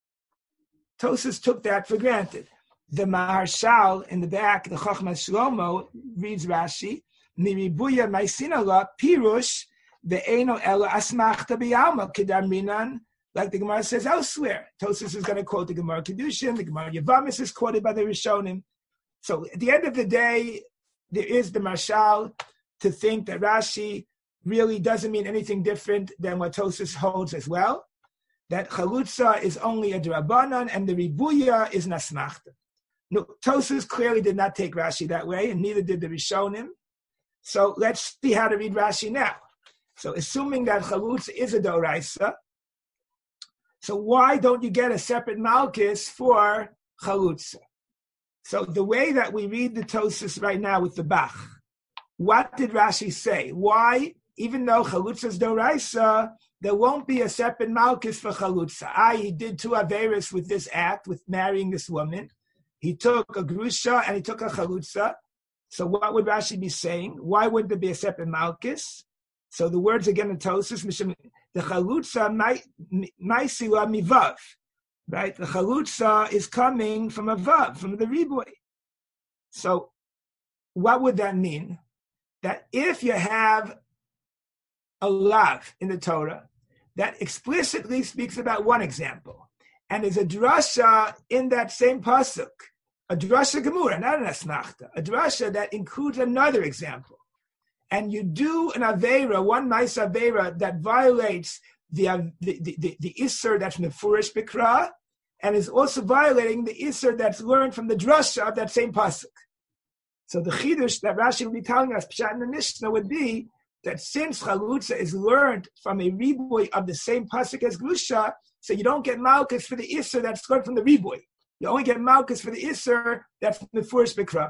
Tosas took that for granted. The Maharshal in the back, the Chochmas Shlomo, reads Rashi, Miribuya Maisinala Pirush ve'eno ela asmachta b'yalma kedar minan, like the Gemara says elsewhere. Tosas is going to quote the Gemara Kedushin, the Gemara Yavamis is quoted by the Rishonim. So at the end of the day, there is the Marshal to think that Rashi really doesn't mean anything different than what Tosas holds as well, that chalutza is only a drabanan and the ribuya is nasmachta. No, Tosas clearly did not take Rashi that way, and neither did the Rishonim. So let's see how to read Rashi now. So assuming that chalutza is a doraisa, so why don't you get a separate malchus for chalutza? So the way that we read the Tosas right now with the Bach, what did Rashi say? Why, even though chalutza is doraisa, there won't be a separate malchus for chalutza. He did two averis with this act, with marrying this woman. He took a grusha and he took a chalutza. So what would Rashi be saying? Why wouldn't there be a separate malchus? So the words again in Tosas, the chalutza maisila mivav, right? The chalutza is coming from a vav, from the riboy. So what would that mean? That if you have a lav in the Torah that explicitly speaks about one example, and is a drasha in that same pasuk, a drasha gemura, not an asmachta, a drasha that includes another example, and you do an avera, one nice avera that violates the isser that's mefurish bikra, and is also violating the isser that's learned from the drasha of that same pasuk. So the chidush that Rashi will be telling us, Pshat in the Mishnah, would be that since chalutza is learned from a riboy of the same pasuk as grusha, so you don't get malchus for the isser that's learned from the riboy. You only get malchus for the isser that's from the first bikra.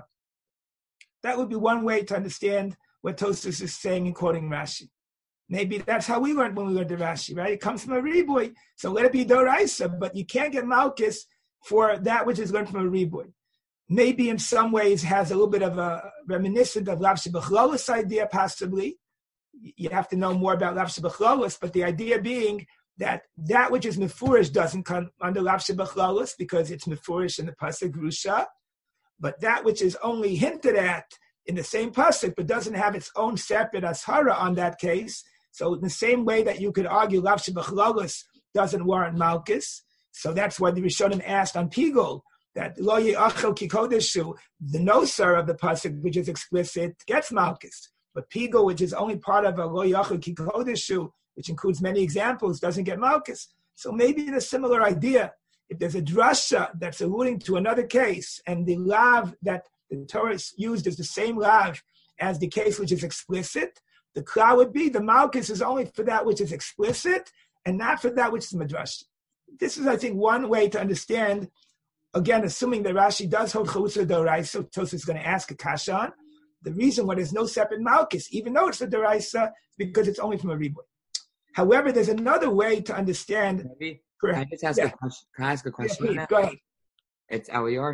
That would be one way to understand what Tosfos is saying and quoting Rashi. Maybe that's how we learned when we learned the Rashi, right? It comes from a riboy, so let it be doraisa, but you can't get malchus for that which is learned from a riboy. Maybe in some ways has a little bit of a reminiscent of Lav Shebachlolos idea, possibly. You have to know more about Lav Shebachlolos, but the idea being that which is mefurish doesn't come under Lav Shebachlolos because it's mefurish in the pasuk grusha, but that which is only hinted at in the same pasuk but doesn't have its own separate ashara on that case. So in the same way that you could argue Lav Shebachlolos doesn't warrant malchus, so that's why the Rishonim asked on Pigol that lo ye'achel ki kodeshu, the nosar of the pasuk which is explicit gets malchus. But Pigo, which is only part of a lo yachud ki kodeshu, which includes many examples, doesn't get malchus. So maybe in a similar idea, if there's a drasha that's alluding to another case, and the lav that the Torah used is the same lav as the case which is explicit, the klal would be the malchus is only for that which is explicit and not for that which is madrash. This is, I think, one way to understand. Again, assuming that Rashi does hold chalutza doraisa, so Tosfos is going to ask a kasha on. The reason why there's no separate malchus, even though it's a doraisa, because it's only from a riboy. However, there's another way to understand. Maybe. Can I just ask a question? Can I ask a question? Yeah, please, go ahead. It's Elior.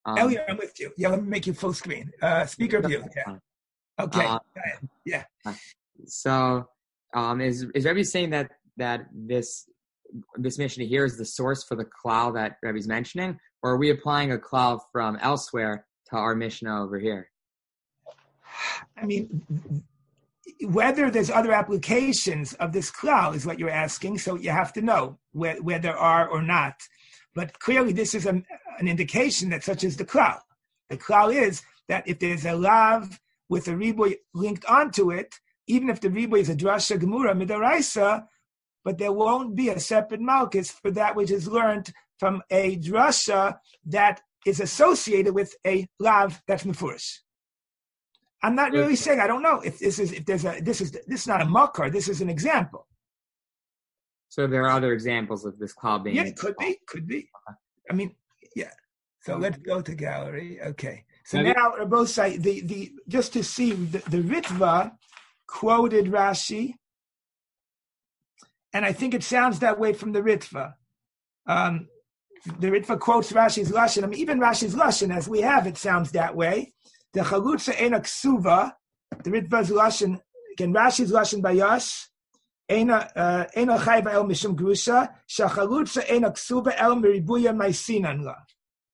Elliot, I'm with you. Yeah, let me make you full screen. Speaker view. Yeah. Okay. Yeah. So, is Rebbe saying that this Mishnah here is the source for the klal that Rebbe's mentioning, or are we applying a klal from elsewhere to our Mishnah over here? I mean, whether there's other applications of this klal is what you're asking, so you have to know where there are or not. But clearly this is an indication that such is the klal. The klal is that if there's a lav with a riboy linked onto it, even if the riboy is a drasha gemura midaraisa, but there won't be a separate malchus for that which is learned from a drasha that is associated with a lav that's mefurish. I'm not really saying, I don't know if this is not a makar, this is an example. So there are other examples of this klal being. Yeah, could be. Okay. I mean, yeah. So let's go to gallery. Okay. So now both say the just to see the Ritva quoted Rashi, and I think it sounds that way from the Ritva. The Ritva quotes Rashi's lashon. I mean, even Rashi's lashon, as we have it, sounds that way. The chalutza ena ksuva, the Ritva's lashon, again, Rashi's lashon bayas, ena chayva el mishum grusha, shachalutza ena ksuva el meribuya maisinan la.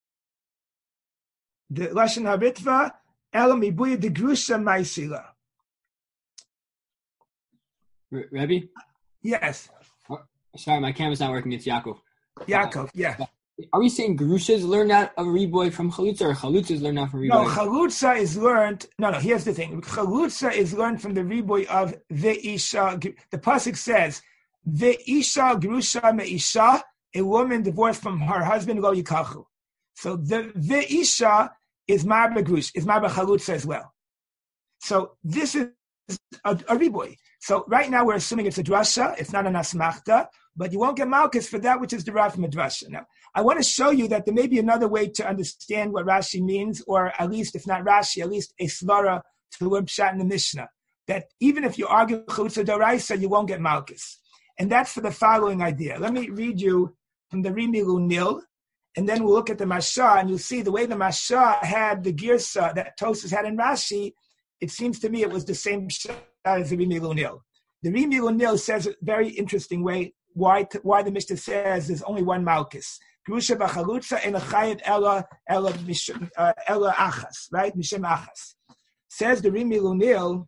The lashon haritva el meribuya de grusha maisila. Rebbe? Yes. Sorry, my camera's not working. It's Yaakov. Yaakov, yeah. Are we saying Gerushas learned out of Riboy from Chalutza, or Chalutzas learned out from Riboy? No, Chalutza is learned. No, here's the thing. Chalutza is learned from the Riboy of Ve'isha. The pasuk says, Ve'isha Gerusha Me'isha, a woman divorced from her husband, Lo Yikachu. So the Ve'isha is Marba Gerush, is Marba Chalutza as well. So this is a Riboy. So right now we're assuming it's a drasha, it's not an asmachta, but you won't get malchus for that which is derived from a drasha. Now, I want to show you that there may be another way to understand what Rashi means, or at least, if not Rashi, at least a svara to learn pshat in the Mishnah, that even if you argue chutza doraisa, you won't get malchus. And that's for the following idea. Let me read you from the Rimilu Nil, and then we'll look at the Mashah, and you'll see the way the Mashah had the girsa that Tosas had in Rashi. It seems to me it was the same pshat as the Rimilu Nil. The Rimilu Nil says a very interesting way why the Mishnah says there's only one malchus. Grusha b'chalutza en achayet ella achas, right? Mishem achas. Says the Rimilu Nil,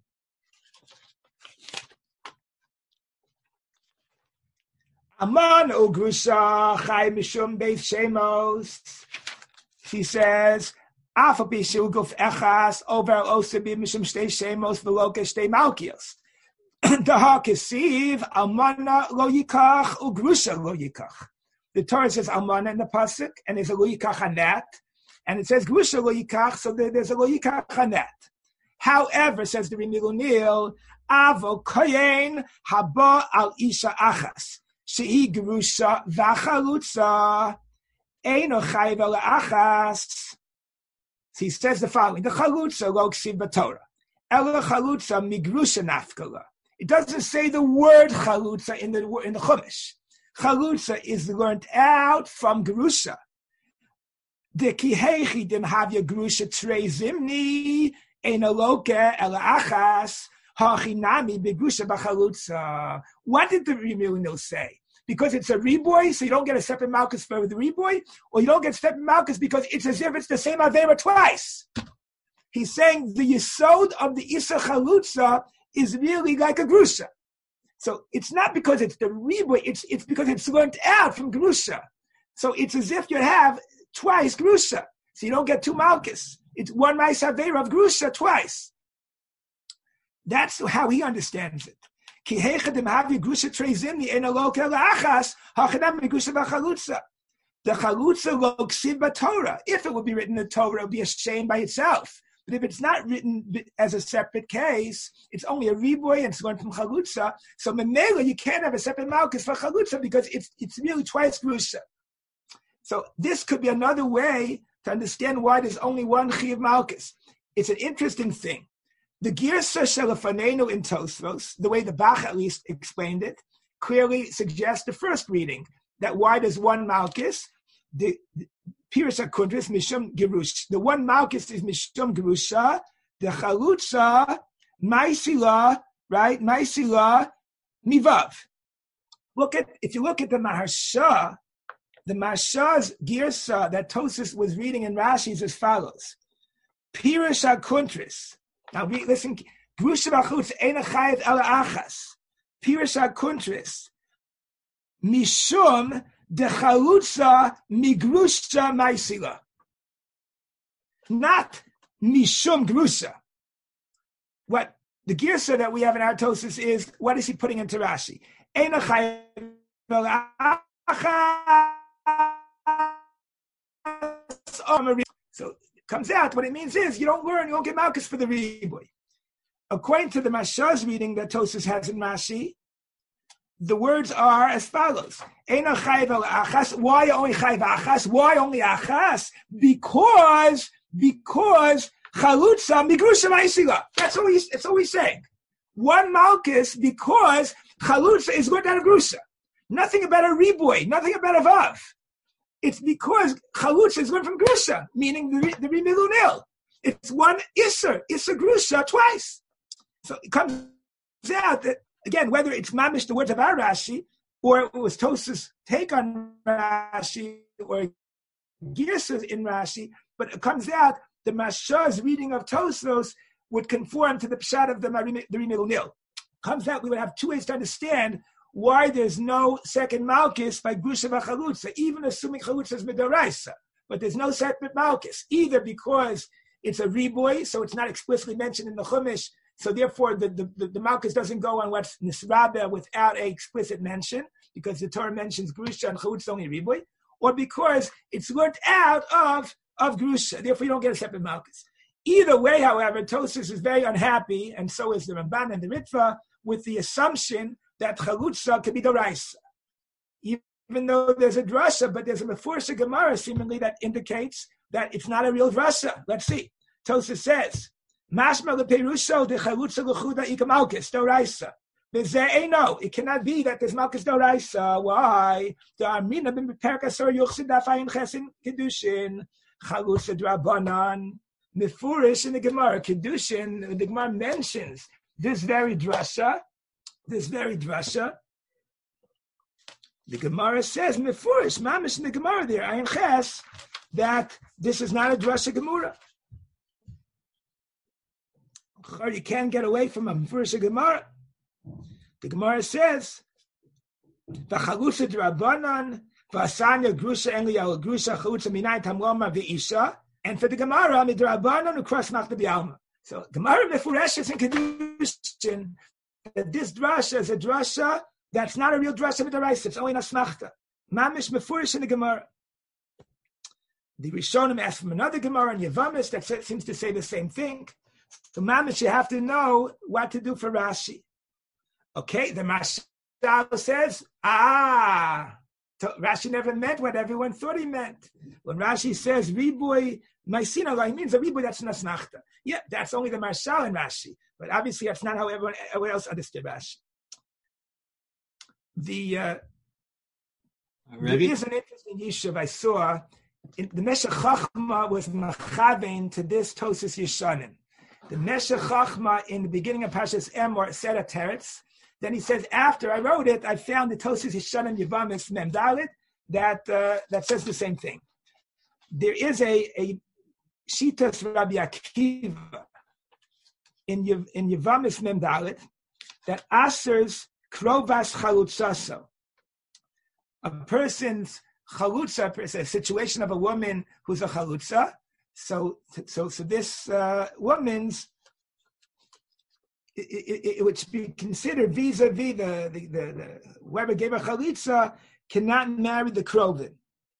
Aman o grusha chay mishum beis shemos. He says, Afa b'shu guf echas over osabi mishum shtei shemos v'loke shtei malkios. The hakesiv almana lo yikach ugrusha lo yikach. The Torah says almana in the pasuk, and there's a lo yikach on that, and it says grusha lo yikach, so there's a lo yikach on that. However, says the Rimilu Nil, avo koyen haba al isha achas shehi grusha v'chalutza eino chayv el achas. He says the following: the chalutza lo ksiv b'Torah, el chalutza migrusha nafkala. It doesn't say the word chalutza in the Chumash. Chalutza is learned out from gerusha. The kihechi dim havya gerusha trei zimni enaloke ela achas hachinami begrusha b'chalutza. What did the Rimilu Nil say? Because it's a riboy, so you don't get a separate malchus for the riboy, or you don't get separate malchus because it's as if it's the same avera twice. He's saying the yesod of the isa chalutza is really like a grusha. So it's not because it's the riboy, it's because it's learned out from grusha. So it's as if you have twice grusha. So you don't get two malchus. It's one ma'is havera of grusha twice. That's how he understands it. The chalutza lo ksiv b'Torah. If it would be written in the Torah, it would be a shame by itself. But if it's not written as a separate case, it's only a riboy and it's learned from chalutza. So memela, you can't have a separate malchus for chalutza because it's really twice grusha. So this could be another way to understand why there's only one chiyuv malchus. It's an interesting thing. The girsa shelafanenu in Tosfos, the way the Bach at least explained it, clearly suggests the first reading, that why there's one malchus. The Pirush HaKuntris Mishum Gerush. The one Malkus is Mishum Gerusha. The Chalutza Maisila, right? Maisila Mivav. If you look at the Maharsha, the Maharsha's Girsa that Tosfos was reading in Rashi is as follows: Pirush HaKuntris. Now listen. Gerusha B'Chutz Eina Chayev Ela Achas. Pirush HaKuntris Mishum Dechalutza Migrusha Maisila. Not Mishum Gerusha. What the Girsa that we have in our Tosfos is, what is he putting into Rashi? Eina Chayev Ela Achas. So it comes out, what it means is, you don't get Malkus for the Riboy. According to the Masha's reading that Tosfos has in Rashi, the words are as follows: Eina chayv el achas. Why only chayv achas? Why only achas? Because chalutza migrusha ma'isila. That's all he's saying. One Malkus because chalutza is going down a grusha. Nothing about a riboy. Nothing about a vav. It's because chalutza is going from grusha, meaning the rimilunil. It's one iser grusha twice. So it comes out that, again, whether it's mamish the words of our Rashi, or it was Tosfos' take on Rashi, or Girsa in Rashi, but it comes out the Masha's reading of Tosfos would conform to the pshat of the Rimil Nil. Comes out we would have two ways to understand why there's no second Malkus by Grusha v'Chalutza, even assuming Chalutza is Midoraisa. But there's no separate Malkus, either because it's a riboy, so it's not explicitly mentioned in the Chumash, so therefore the Malkus doesn't go on what's Nisrabe without a explicit mention, because the Torah mentions Grusha and Chalutza only riboy, or because it's learned out of Grusha, therefore you don't get a separate Malkus. Either way, however, Tosfos is very unhappy, and so is the Ramban and the Ritva, with the assumption that Chalutza could be Doraisa. Even though there's a drasha, but there's a Mefursha Gemara seemingly that indicates that it's not a real drasha. Let's see. Tosfos says, Mashma leperusho de Chalutza lechuda ika Malkus Doraisa. No, it cannot be that there's Malkus Doraisa. Why? The Amrina bin Perka Sor Yuchsid Dafayin Chesin Kedushin Chalutza Drabanan. Mefurish in the Gemara Kedushin, the Gemara mentions this very drasha. The Gemara says Mefurish, Mamish in the Gemara there, Ayin Ches, that this is not a drasha Gemara. You can't get away from a Mefurish Gemara. The Gemara says, V'chalutza Drabanan, V'asanya Grusha Enliyah Grusha Chalutza Minay Tamloma V'isha. And for the Gemara, midrabanan ukras machta b'alma. So Gemara mefureshes in Kedushin that this drasha is a drasha that's not a real drasha midaraisa. It's only an asmachta. Mamish mefurish in the Gemara. The Rishonim asked from another Gemara in Yavamis that seems to say the same thing. So Mamish, you have to know what to do for Rashi. Okay, the Mashal says, Rashi never meant what everyone thought he meant. When Rashi says riboy ma'isina, he means a riboy that's nasnachta. Yeah, that's only the Marshal in Rashi, but obviously that's not how everyone else understood Rashi. There is an interesting yishuv I saw. The Meshech Chachma was machavein to this Tosfos Yeshanim. The Meshech Chachma in the beginning of Parshas Emor said a teretz. Then he says, after I wrote it, I found the Tosfos Yeshanim Yavamis Mem Dalet that says the same thing. There is a Shitas Rabbi Akiva in Yavamis Mem Dalet that asers krovas chalutzaso. A person's chalutza, a situation of a woman who's a chalutza. So this woman's, it would be considered vis-a-vis the whoever gave a chalitza cannot marry the krovin.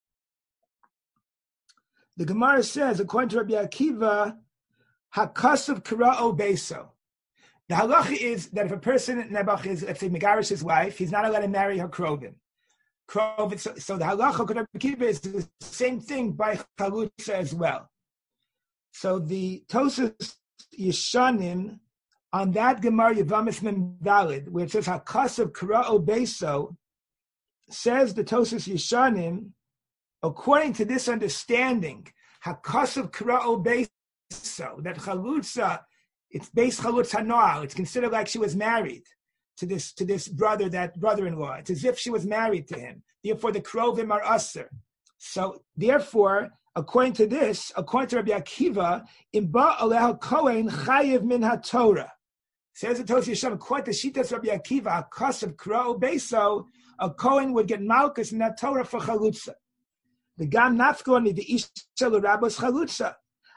The Gemara says, according to Rabbi Akiva, hakasav kara'o beso. The halacha is that if a person Nebuch is, let's say, megarish his wife, he's not allowed to marry her krovin. So the halacha of Rabbi Akiva is the same thing by chalutza as well. So the Tosfos Yeshanim on that Gemara Yavamis Mem Daled, where it says hakasav kara'o beso, says the Tosfos Yeshanim according to this understanding, hakasav kra'o beiso, that chalutza, it's beis chalutza noal. It's considered like she was married to this brother, that brother-in-law. It's as if she was married to him. Therefore, the krovim are usher. So, therefore, according to this, according to Rabbi Akiva, imba aleha kohen chayiv min haTorah. Says the Tosi Yesham, according to Shitas Rabbi Akiva, hakasav kra'o beiso, a kohen would get malchus in that Torah for chalutza. The gam nafkoni the isha l'rabos chalutza.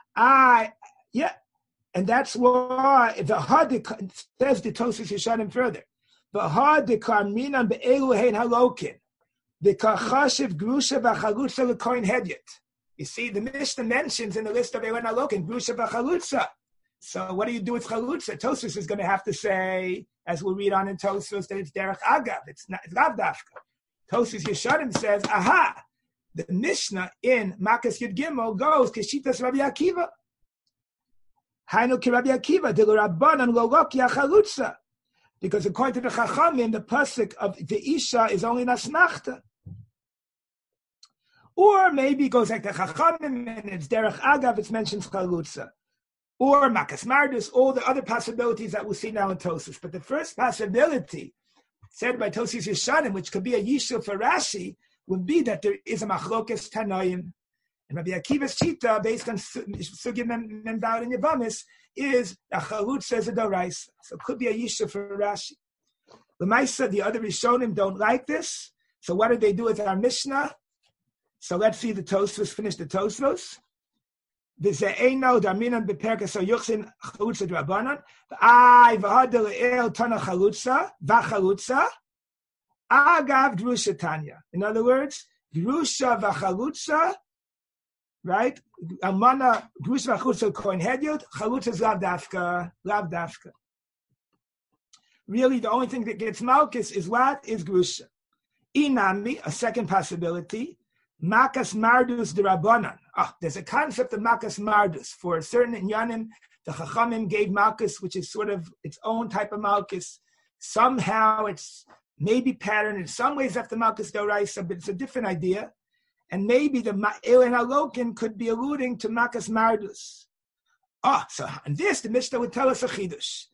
And that's why the hadik says the Tosis Yeshanim further. The hadikar minan be'elu hein halokin. The kachashiv grusha v'chalutza l'koin hedyet. You see, the Mishnah mentions in the list of Eilen halokin grusha v'chalutza. So what do you do with chalutza? Tosis is going to have to say, as we'll read on in Tosis, that it's derech agav. It's not lav dafka. Tosis Yeshanim says, aha, the Mishnah in Makas Yud Gimel goes Keshitas Rabbi Akiva. Hainu ki Rabbi Akiva de Rabbanan lo lokia chalutza, because according to the Chachamim, the pasuk of the Isha is only nasnachta. Or maybe it goes like the Chachamim and it's derech agav. It mentions chalutza. Or Makas Mardus, all the other possibilities that we'll see now in Tosis. But the first possibility, said by Tosis Yeshanim, which could be a yishuv for Rashi, would be that there is a machlokes tanoim. And Rabbi Akiva's chita, based on Sugim Memdaud and Yavamis, is a chalutza as a doraisa. So it could be a yishuv for Rashi. L'maisa, the other Rishonim don't like this. So what did they do with our Mishnah? So let's see the Tosfos, finish the Tosfos. V'ze'eno darminan beperka so yuchsin chalutza drabanan. V'ai v'hadel el tana chalutza, v'chalutza. Agav drusha tanya. In other words, drusha v'chalutza, right? Almana drusha v'chalutza koin hedyot, chalutza is lav dafka. Really, the only thing that gets malchus is what? Is grusha. Inami, a second possibility, makas mardus derabanan. There's a concept of makas mardus. For a certain inyanim, the Chachamim gave malchus, which is sort of its own type of malchus. Somehow it's maybe patterned in some ways after malchus doraisa, but it's a different idea. And maybe the Eilen Halokin could be alluding to makas mardus. So on this, the Mishnah would tell us a chidush.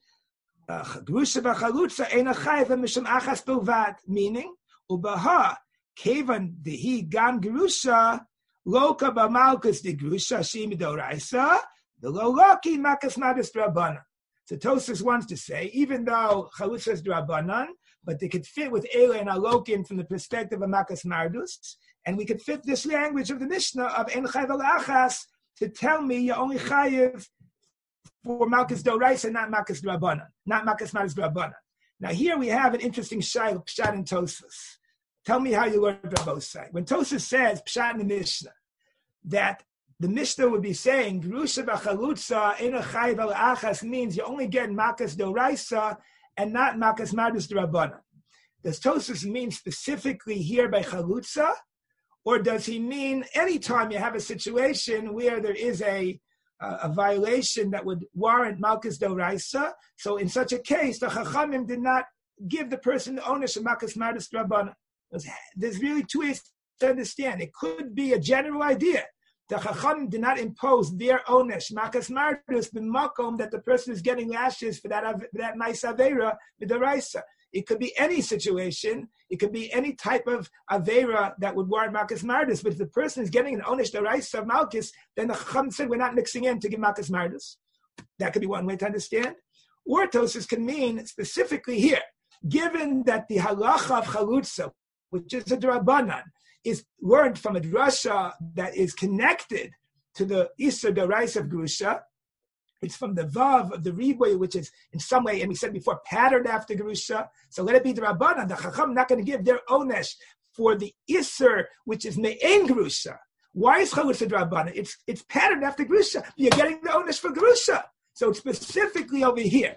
Grusha v'chalutza ein achayv mishum achas bilvad, meaning ubaha kevan dehi gam grusha loka b'malchus de grusha shimi doraisa the lo loki makas mardus drabanan. So Tosfos wants to say, even though chalutza is drabanan, but they could fit with Eilen Halokin from the perspective of makas mardus, and we could fit this language of the Mishnah of en chayv al-achas to tell me you only chayiv for malchus doraisa, not malchus drabanan, not malchus mardus drabanan. Now here we have an interesting pshat in Tosfos. Tell me how you learned on both sides. When Tosfos says pshat in the Mishnah, that the Mishnah would be saying grusha v'chalutza ein chayv al-achas means you only get malchus doraisa and not malchus mardus drabanan. Does Tosfos mean specifically here by chalutza, or does he mean anytime you have a situation where there is a violation that would warrant malchus doraisa? So in such a case, the Chachamim did not give the person the onus of malchus mardus drabanan. There's really two ways to understand. It could be a general idea. The Chachamim did not impose their onus, malchus mardus, b'makom, that the person is getting lashes for that nice avera b'doraisa. It could be any situation. It could be any type of avera that would warrant malchus mardus. But if the person is getting an onish doraisa of malchus, then the Chacham said we're not mixing in to give malchus mardus. That could be one way to understand. Or Tosfos can mean specifically here, given that the halacha of chalutza, which is a drabanan, is learned from a drasha that is connected to the Isser doraisa of grusha. It's from the Vav of the Riboy, which is in some way, and we said before, patterned after Gerusha. So let it be the Rabbanan. The Chacham not going to give their onesh for the Isser, which is Me'en Gerusha. Why is Chalutza Rabbanan? It's patterned after Gerusha. You're getting the onesh for Gerusha. So it's specifically over here.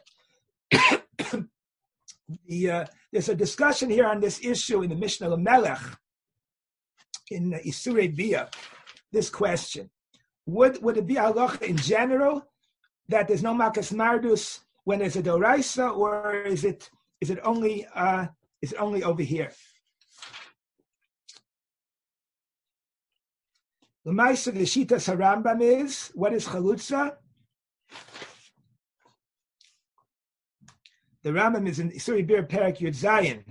There's a discussion here on this issue in the Mishnah Lamelech, in Isurei Bia, this question. Would it be halacha in general that there's no malchus mardus when there's a doraisa, or is it only over here? L'maisa, the Shitas HaRambam is, what is Chalutza? The Rambam is in Isuri Bir Perak Yud Zayin.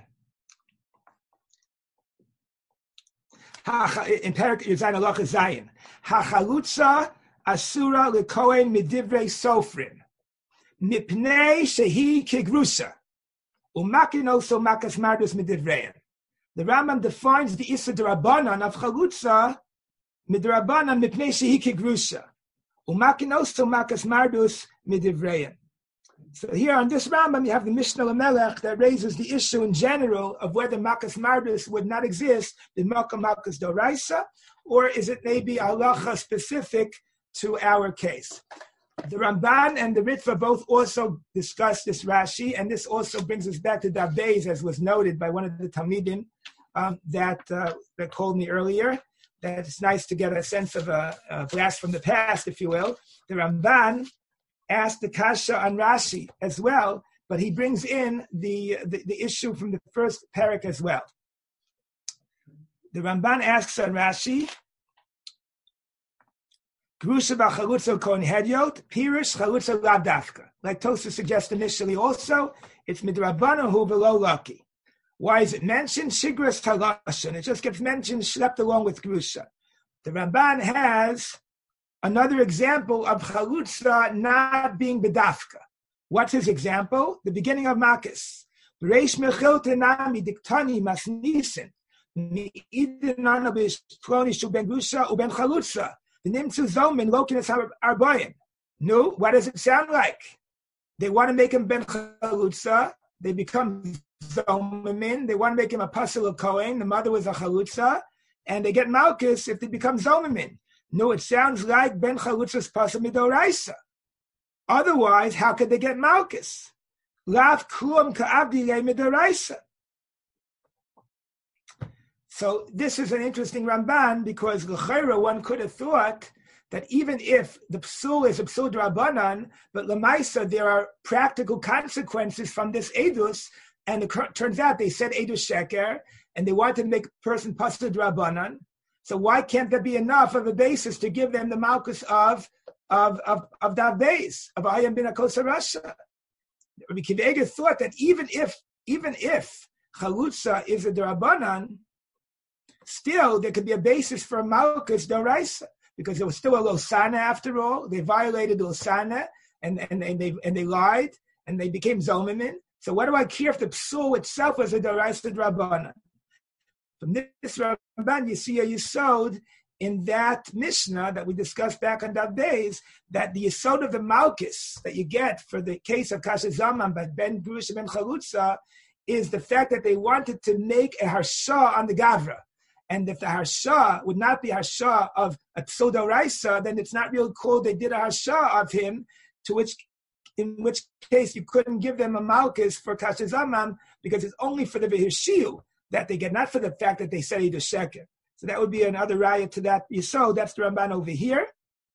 In Perak Yud Zayin, Halacha Zayin. HaChalutza Asura L'Kohen Midivrei Sofrin. Mipnei Shehi Kigrusa. Umakin also Makas Mardus Midivrein. The Rambam defines the Issa D'Rabbanan of Chalutza Midrabanan Mipnei Shehi Kigrusa. Umakin also Makas Mardus Midivrein. So here on this Rambam, you have the Mishnah Lamelech that raises the issue in general of whether Makas Mardus would not exist in Makkah Makas Doraisa, or is it maybe halacha specific to our case. The Ramban and the Ritva both also discuss this Rashi, and this also brings us back to Daf Beis, as was noted by one of the Talmidim that called me earlier, that it's nice to get a sense of a blast from the past, if you will. The Ramban asked the Kasha on Rashi as well, but he brings in the issue from the first parak as well. The Ramban asks on Rashi, Grusha b'chalutza kohen hedyot, pirish chalutza lav dafka. Like Tosfos suggests initially also, it's midrabanahu below lucky. Why is it mentioned? Shigras talashan. It just gets mentioned, schlepped along with Grusha. The Ramban has another example of chalutza not being bedafka. What's his example? The beginning of Makis. Reish mechilta nami diktani masnisin. Mi'idinana b'shkloni shu ben Grusha u ben chalutza. The Nimtzu Zomin Lokinas Arboyim. No, what does it sound like? They want to make him Ben Chalutza. They become Zomimin. They want to make him a Pasal of Kohen. The mother was a Chalutza. And they get Malchus if they become Zomimin. No, it sounds like Ben Chalutza's Pasal Midoraisa. Otherwise, how could they get Malchus? Lav Kuam Ka'abdi Le Midoraisa. So this is an interesting Ramban because l'chayra one could have thought that even if the psul is a psul d'Rabbanan, but l'maisa there are practical consequences from this edus, and it turns out they said edus sheker, and they wanted to make a person pasul d'Rabbanan. So why can't there be enough of a basis to give them the malchus of Daf Beis, of Ayam bin Akosa Rasha? Rabbi Akiva Eiger thought that even if chalutza is a d'Rabbanan, still, there could be a basis for a malchus doraisa because it was still a losana after all. They violated the losana and they lied and they became zomimin. So what do I care if the psul itself was a doraisa drabanan? From this Ramban, you see a yisod in that Mishnah that we discussed back on Daf Beis, that the yisod of the malchus that you get for the case of Kasha Zaman by Ben Grusha Ben Chalutza is the fact that they wanted to make a harsha on the gavra. And if the harsha would not be harsha of a pseudoraisa, then it's not really called they did a harsha of him, in which case you couldn't give them a malchus for Kasha Zaman because it's only for the Vihishiju that they get, not for the fact that they said he's a sheker. So that would be another raya to that yisod. That's the Ramban over here.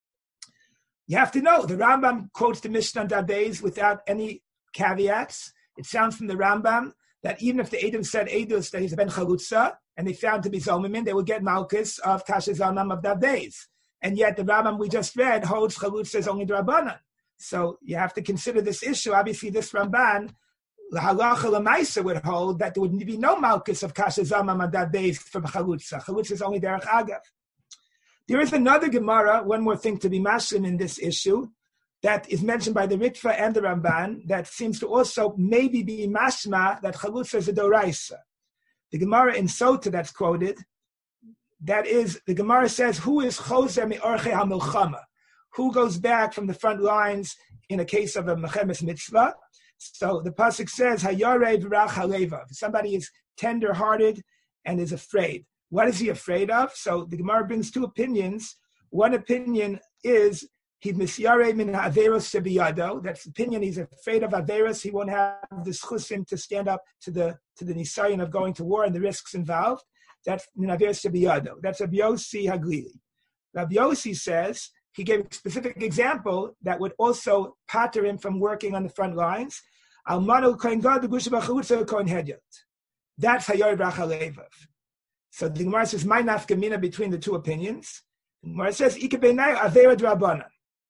You have to know, the Rambam quotes the Mishnah Daf Beis without any caveats. It sounds from the Rambam that even if the Edom said Edus that he's a Ben Chalutza, and they found to be Zomimin, they would get Malchus of Kasha Zalmam of Daf Beis. And yet the Rambam we just read holds Chalutza is only D'Rabbanan. So you have to consider this issue. Obviously, this Ramban, the Halacha L'maisa would hold that there would be no Malchus of Kasha Zalmam of Daf Beis from Chalutza. Chalutza is only Derech Agav. There is another Gemara, one more thing to be mashlim in this issue, that is mentioned by the Ritva and the Ramban, that seems to also maybe be mashma that Chalutza is a Doraisa. The Gemara in Sota that's quoted, that is, the Gemara says, who is Choser mi'orchei ha'milchama? Who goes back from the front lines in a case of a mechemes mitzvah? So the pasuk says, Hayarei v'rach halevav. Somebody is tender-hearted and is afraid. What is he afraid of? So the Gemara brings two opinions. One opinion is, he misyarei min ha'averos shebiyado. That's the opinion. He's afraid of averos. He won't have the schusim to stand up to the nisayon of going to war and the risks involved. That's min averos shebiyado. That's Rabbi Yossi Haglili. Rabbi Yossi says he gave a specific example that would also pater him from working on the front lines. Almanu kohen gad gusha b'chalutza kohen hedyot. That's hayar v'rach halevav. So the Gemara says, my nafka mina between the two opinions. Where it says, Ika beinai avera d'Rabbanan.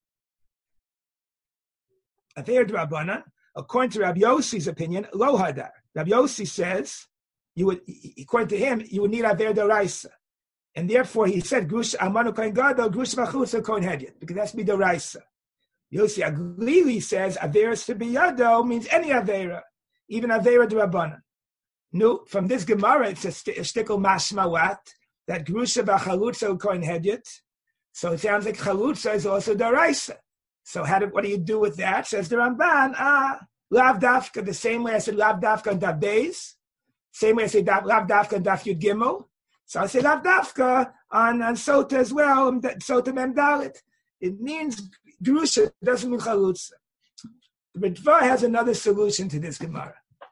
Avera d'Rabbanan, according to Rabbi Yossi's opinion, lo hadar. Rabbi Yossi says, according to him, you would need avera d'oraisa. And therefore he said, Grush Amanu Kohen Gadol, Grush Vachutza Kohen Hedyot, because that's d'oraisa. Yossi Aglili says, avera sebiyado means any avera, even avera d'Rabbanan. No, from this Gemara, it's a shtickle mashmawat, that Grusha B'Chalutza Kohen Hedyot. So it sounds like Chalutza is also d'oraisa. So what do you do with that? Says the Ramban, Lav Dafka, the same way I said Lav Dafka on Daf Beis, same way I say Lav Dafka on Daf Yud Gimel. So I say Lav Dafka on Sota as well, Sota Mem Dalet. It means Grusha, it doesn't mean Chalutza. The Ritva has another solution to this Gemara.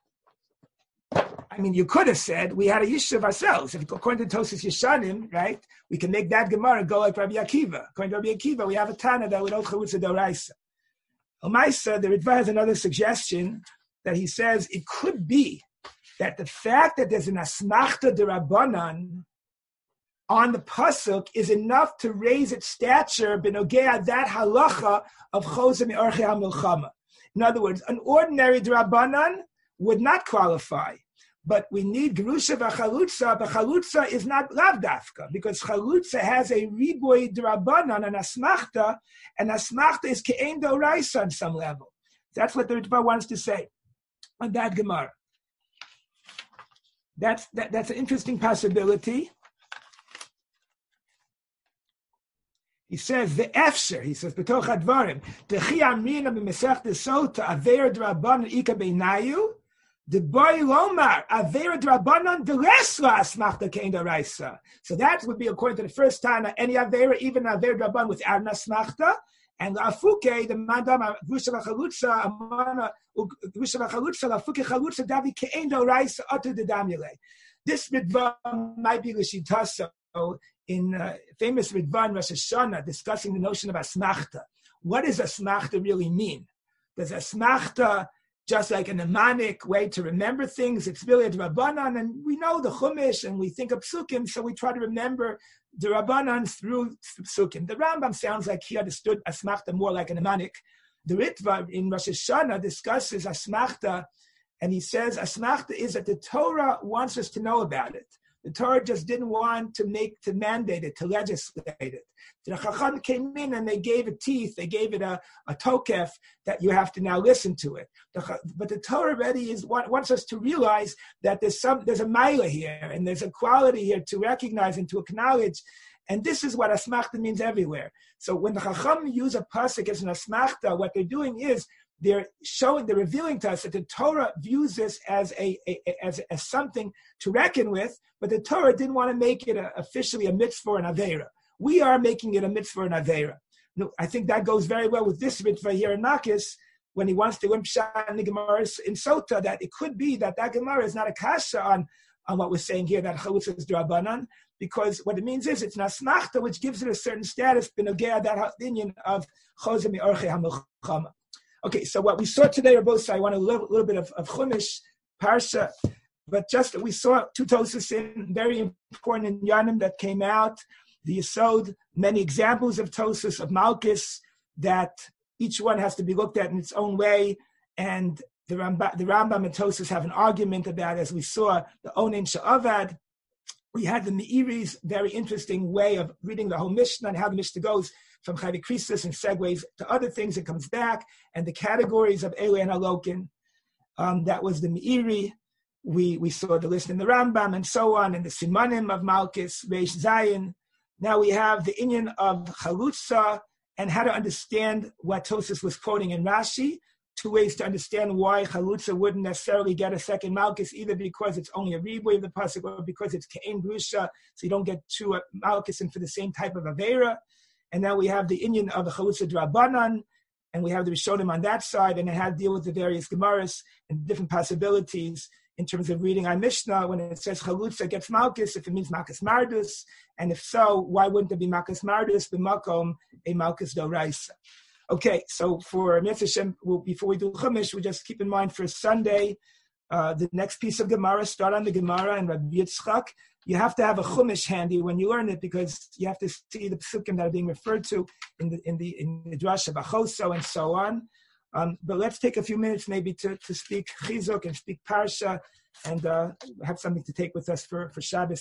I mean, you could have said we had a yishuv ourselves. If according to Tosas Yeshanim, right, we can make that Gemara go like Rabbi Akiva. According to Rabbi Akiva, we have a Tana that without Chalutza d'oraisa. Omaisa, the Ritva has another suggestion that he says it could be that the fact that there's an asmachta d'Rabbanan on the pasuk is enough to raise its stature benogea that halacha of chozeh me'orchei hamilchama. In other words, an ordinary d'Rabbanan would not qualify. But we need Gerusha v'Chalutza, but Chalutza is not Lav Dafka, because Chalutza has a riboy d'Rabbanan, an asmachta, and asmachta is ke'ein d'oraisa on some level. That's what the Ritva wants to say on that Gemara. That's an interesting possibility. He says, the Efsher, he says, B'toch HaDvarim, Techi Amrina b'Mesech Sota, Avera d'Rabbanan Ika Beinayu, the boy Lomar, Avera d'Rabbanan D'Resla Asmachta Kein D'Oraisa. So that would be according to the first time, any Avera, even Avera d'Rabbanan without an Asmachta, and Lafuke, the Mandam, Grusha v'Chalutza, Amana, Grusha v'Chalutza, Lafuke Chalutza, Davi Kein D'Oraisa, Otu D'Damile. This Ritva might be L'Shitaso in famous Ritva in Rosh Hashanah, discussing the notion of Asmachta. What does Asmachta really mean? Does Asmachta just like a mnemonic way to remember things? It's really a D'Rabbanan, and we know the Chumash, and we think of Psukim, so we try to remember the D'Rabbanan through Psukim. The Rambam sounds like he understood Asmachta more like a mnemonic. The Ritva in Rosh Hashanah discusses Asmachta, and he says Asmachta is that the Torah wants us to know about it. The Torah just didn't want to mandate it, to legislate it. The Chacham came in and they gave it teeth, they gave it a tokef that you have to now listen to it. But the Torah already wants us to realize that there's a maila here and there's a quality here to recognize and to acknowledge. And this is what asmachta means everywhere. So when the Chacham use a pasuk as an asmachta, what they're doing is they're revealing to us that the Torah views this as as something to reckon with, but the Torah didn't want to make it officially a mitzvah or an aveira. We are making it a mitzvah or an aveira. No, I think that goes very well with this mitzvah here in Makis, when he wants to limp shot in the Gemara in Sota, that it could be that Gemara is not a kasha on what we're saying here, that Chalutza is d'Rabbanan, because what it means is it's an asmachta, which gives it a certain status, benogea that opinion of chozeh me'orchei hamilchama. Okay, so what we saw today, Rabosai, I want a little bit of Chumash, Parsha, but just we saw two Tosas in very important in Yanim that came out, the Yesod, many examples of Tosas, of Malchus, that each one has to be looked at in its own way, and the Rambam and Tosas have an argument about, as we saw, the Onen Sha'avad. We had the Meiri's very interesting way of reading the whole Mishnah and how the Mishnah goes from Chayvei Krisis and segues to other things. It comes back, and the categories of Eloi and Alokin. That was the Meiri. We saw the list in the Rambam and so on, and the Simanim of Malchus, Reish Zayin. Now we have the inyan of Chalutza and how to understand what Tosas was quoting in Rashi. Two ways to understand why Chalutza wouldn't necessarily get a second Malchus, either because it's only a riboy of the pasuk, or because it's Ke'en Grusha, so you don't get two Malchus in for the same type of Avera. And now we have the inyan of the Chalutza d'Rabbanan, and we have the Rishonim on that side, and it had to deal with the various Gemaras and different possibilities in terms of reading our Mishnah when it says Chalutza gets Malchus, if it means Malchus Mardus, and if so, why wouldn't it be Malchus Mardus, b'makom a Malchus d'Oraisa? Okay, so for Mitzvah Shem, before we do Chumash, we just keep in mind for Sunday, The next piece of Gemara, start on the Gemara and Rabbi Yitzchak. You have to have a chumash handy when you learn it because you have to see the psukim that are being referred to in the Drasha Bachoso and so on. But let's take a few minutes maybe to speak Chizuk and speak Parsha and have something to take with us for Shabbos.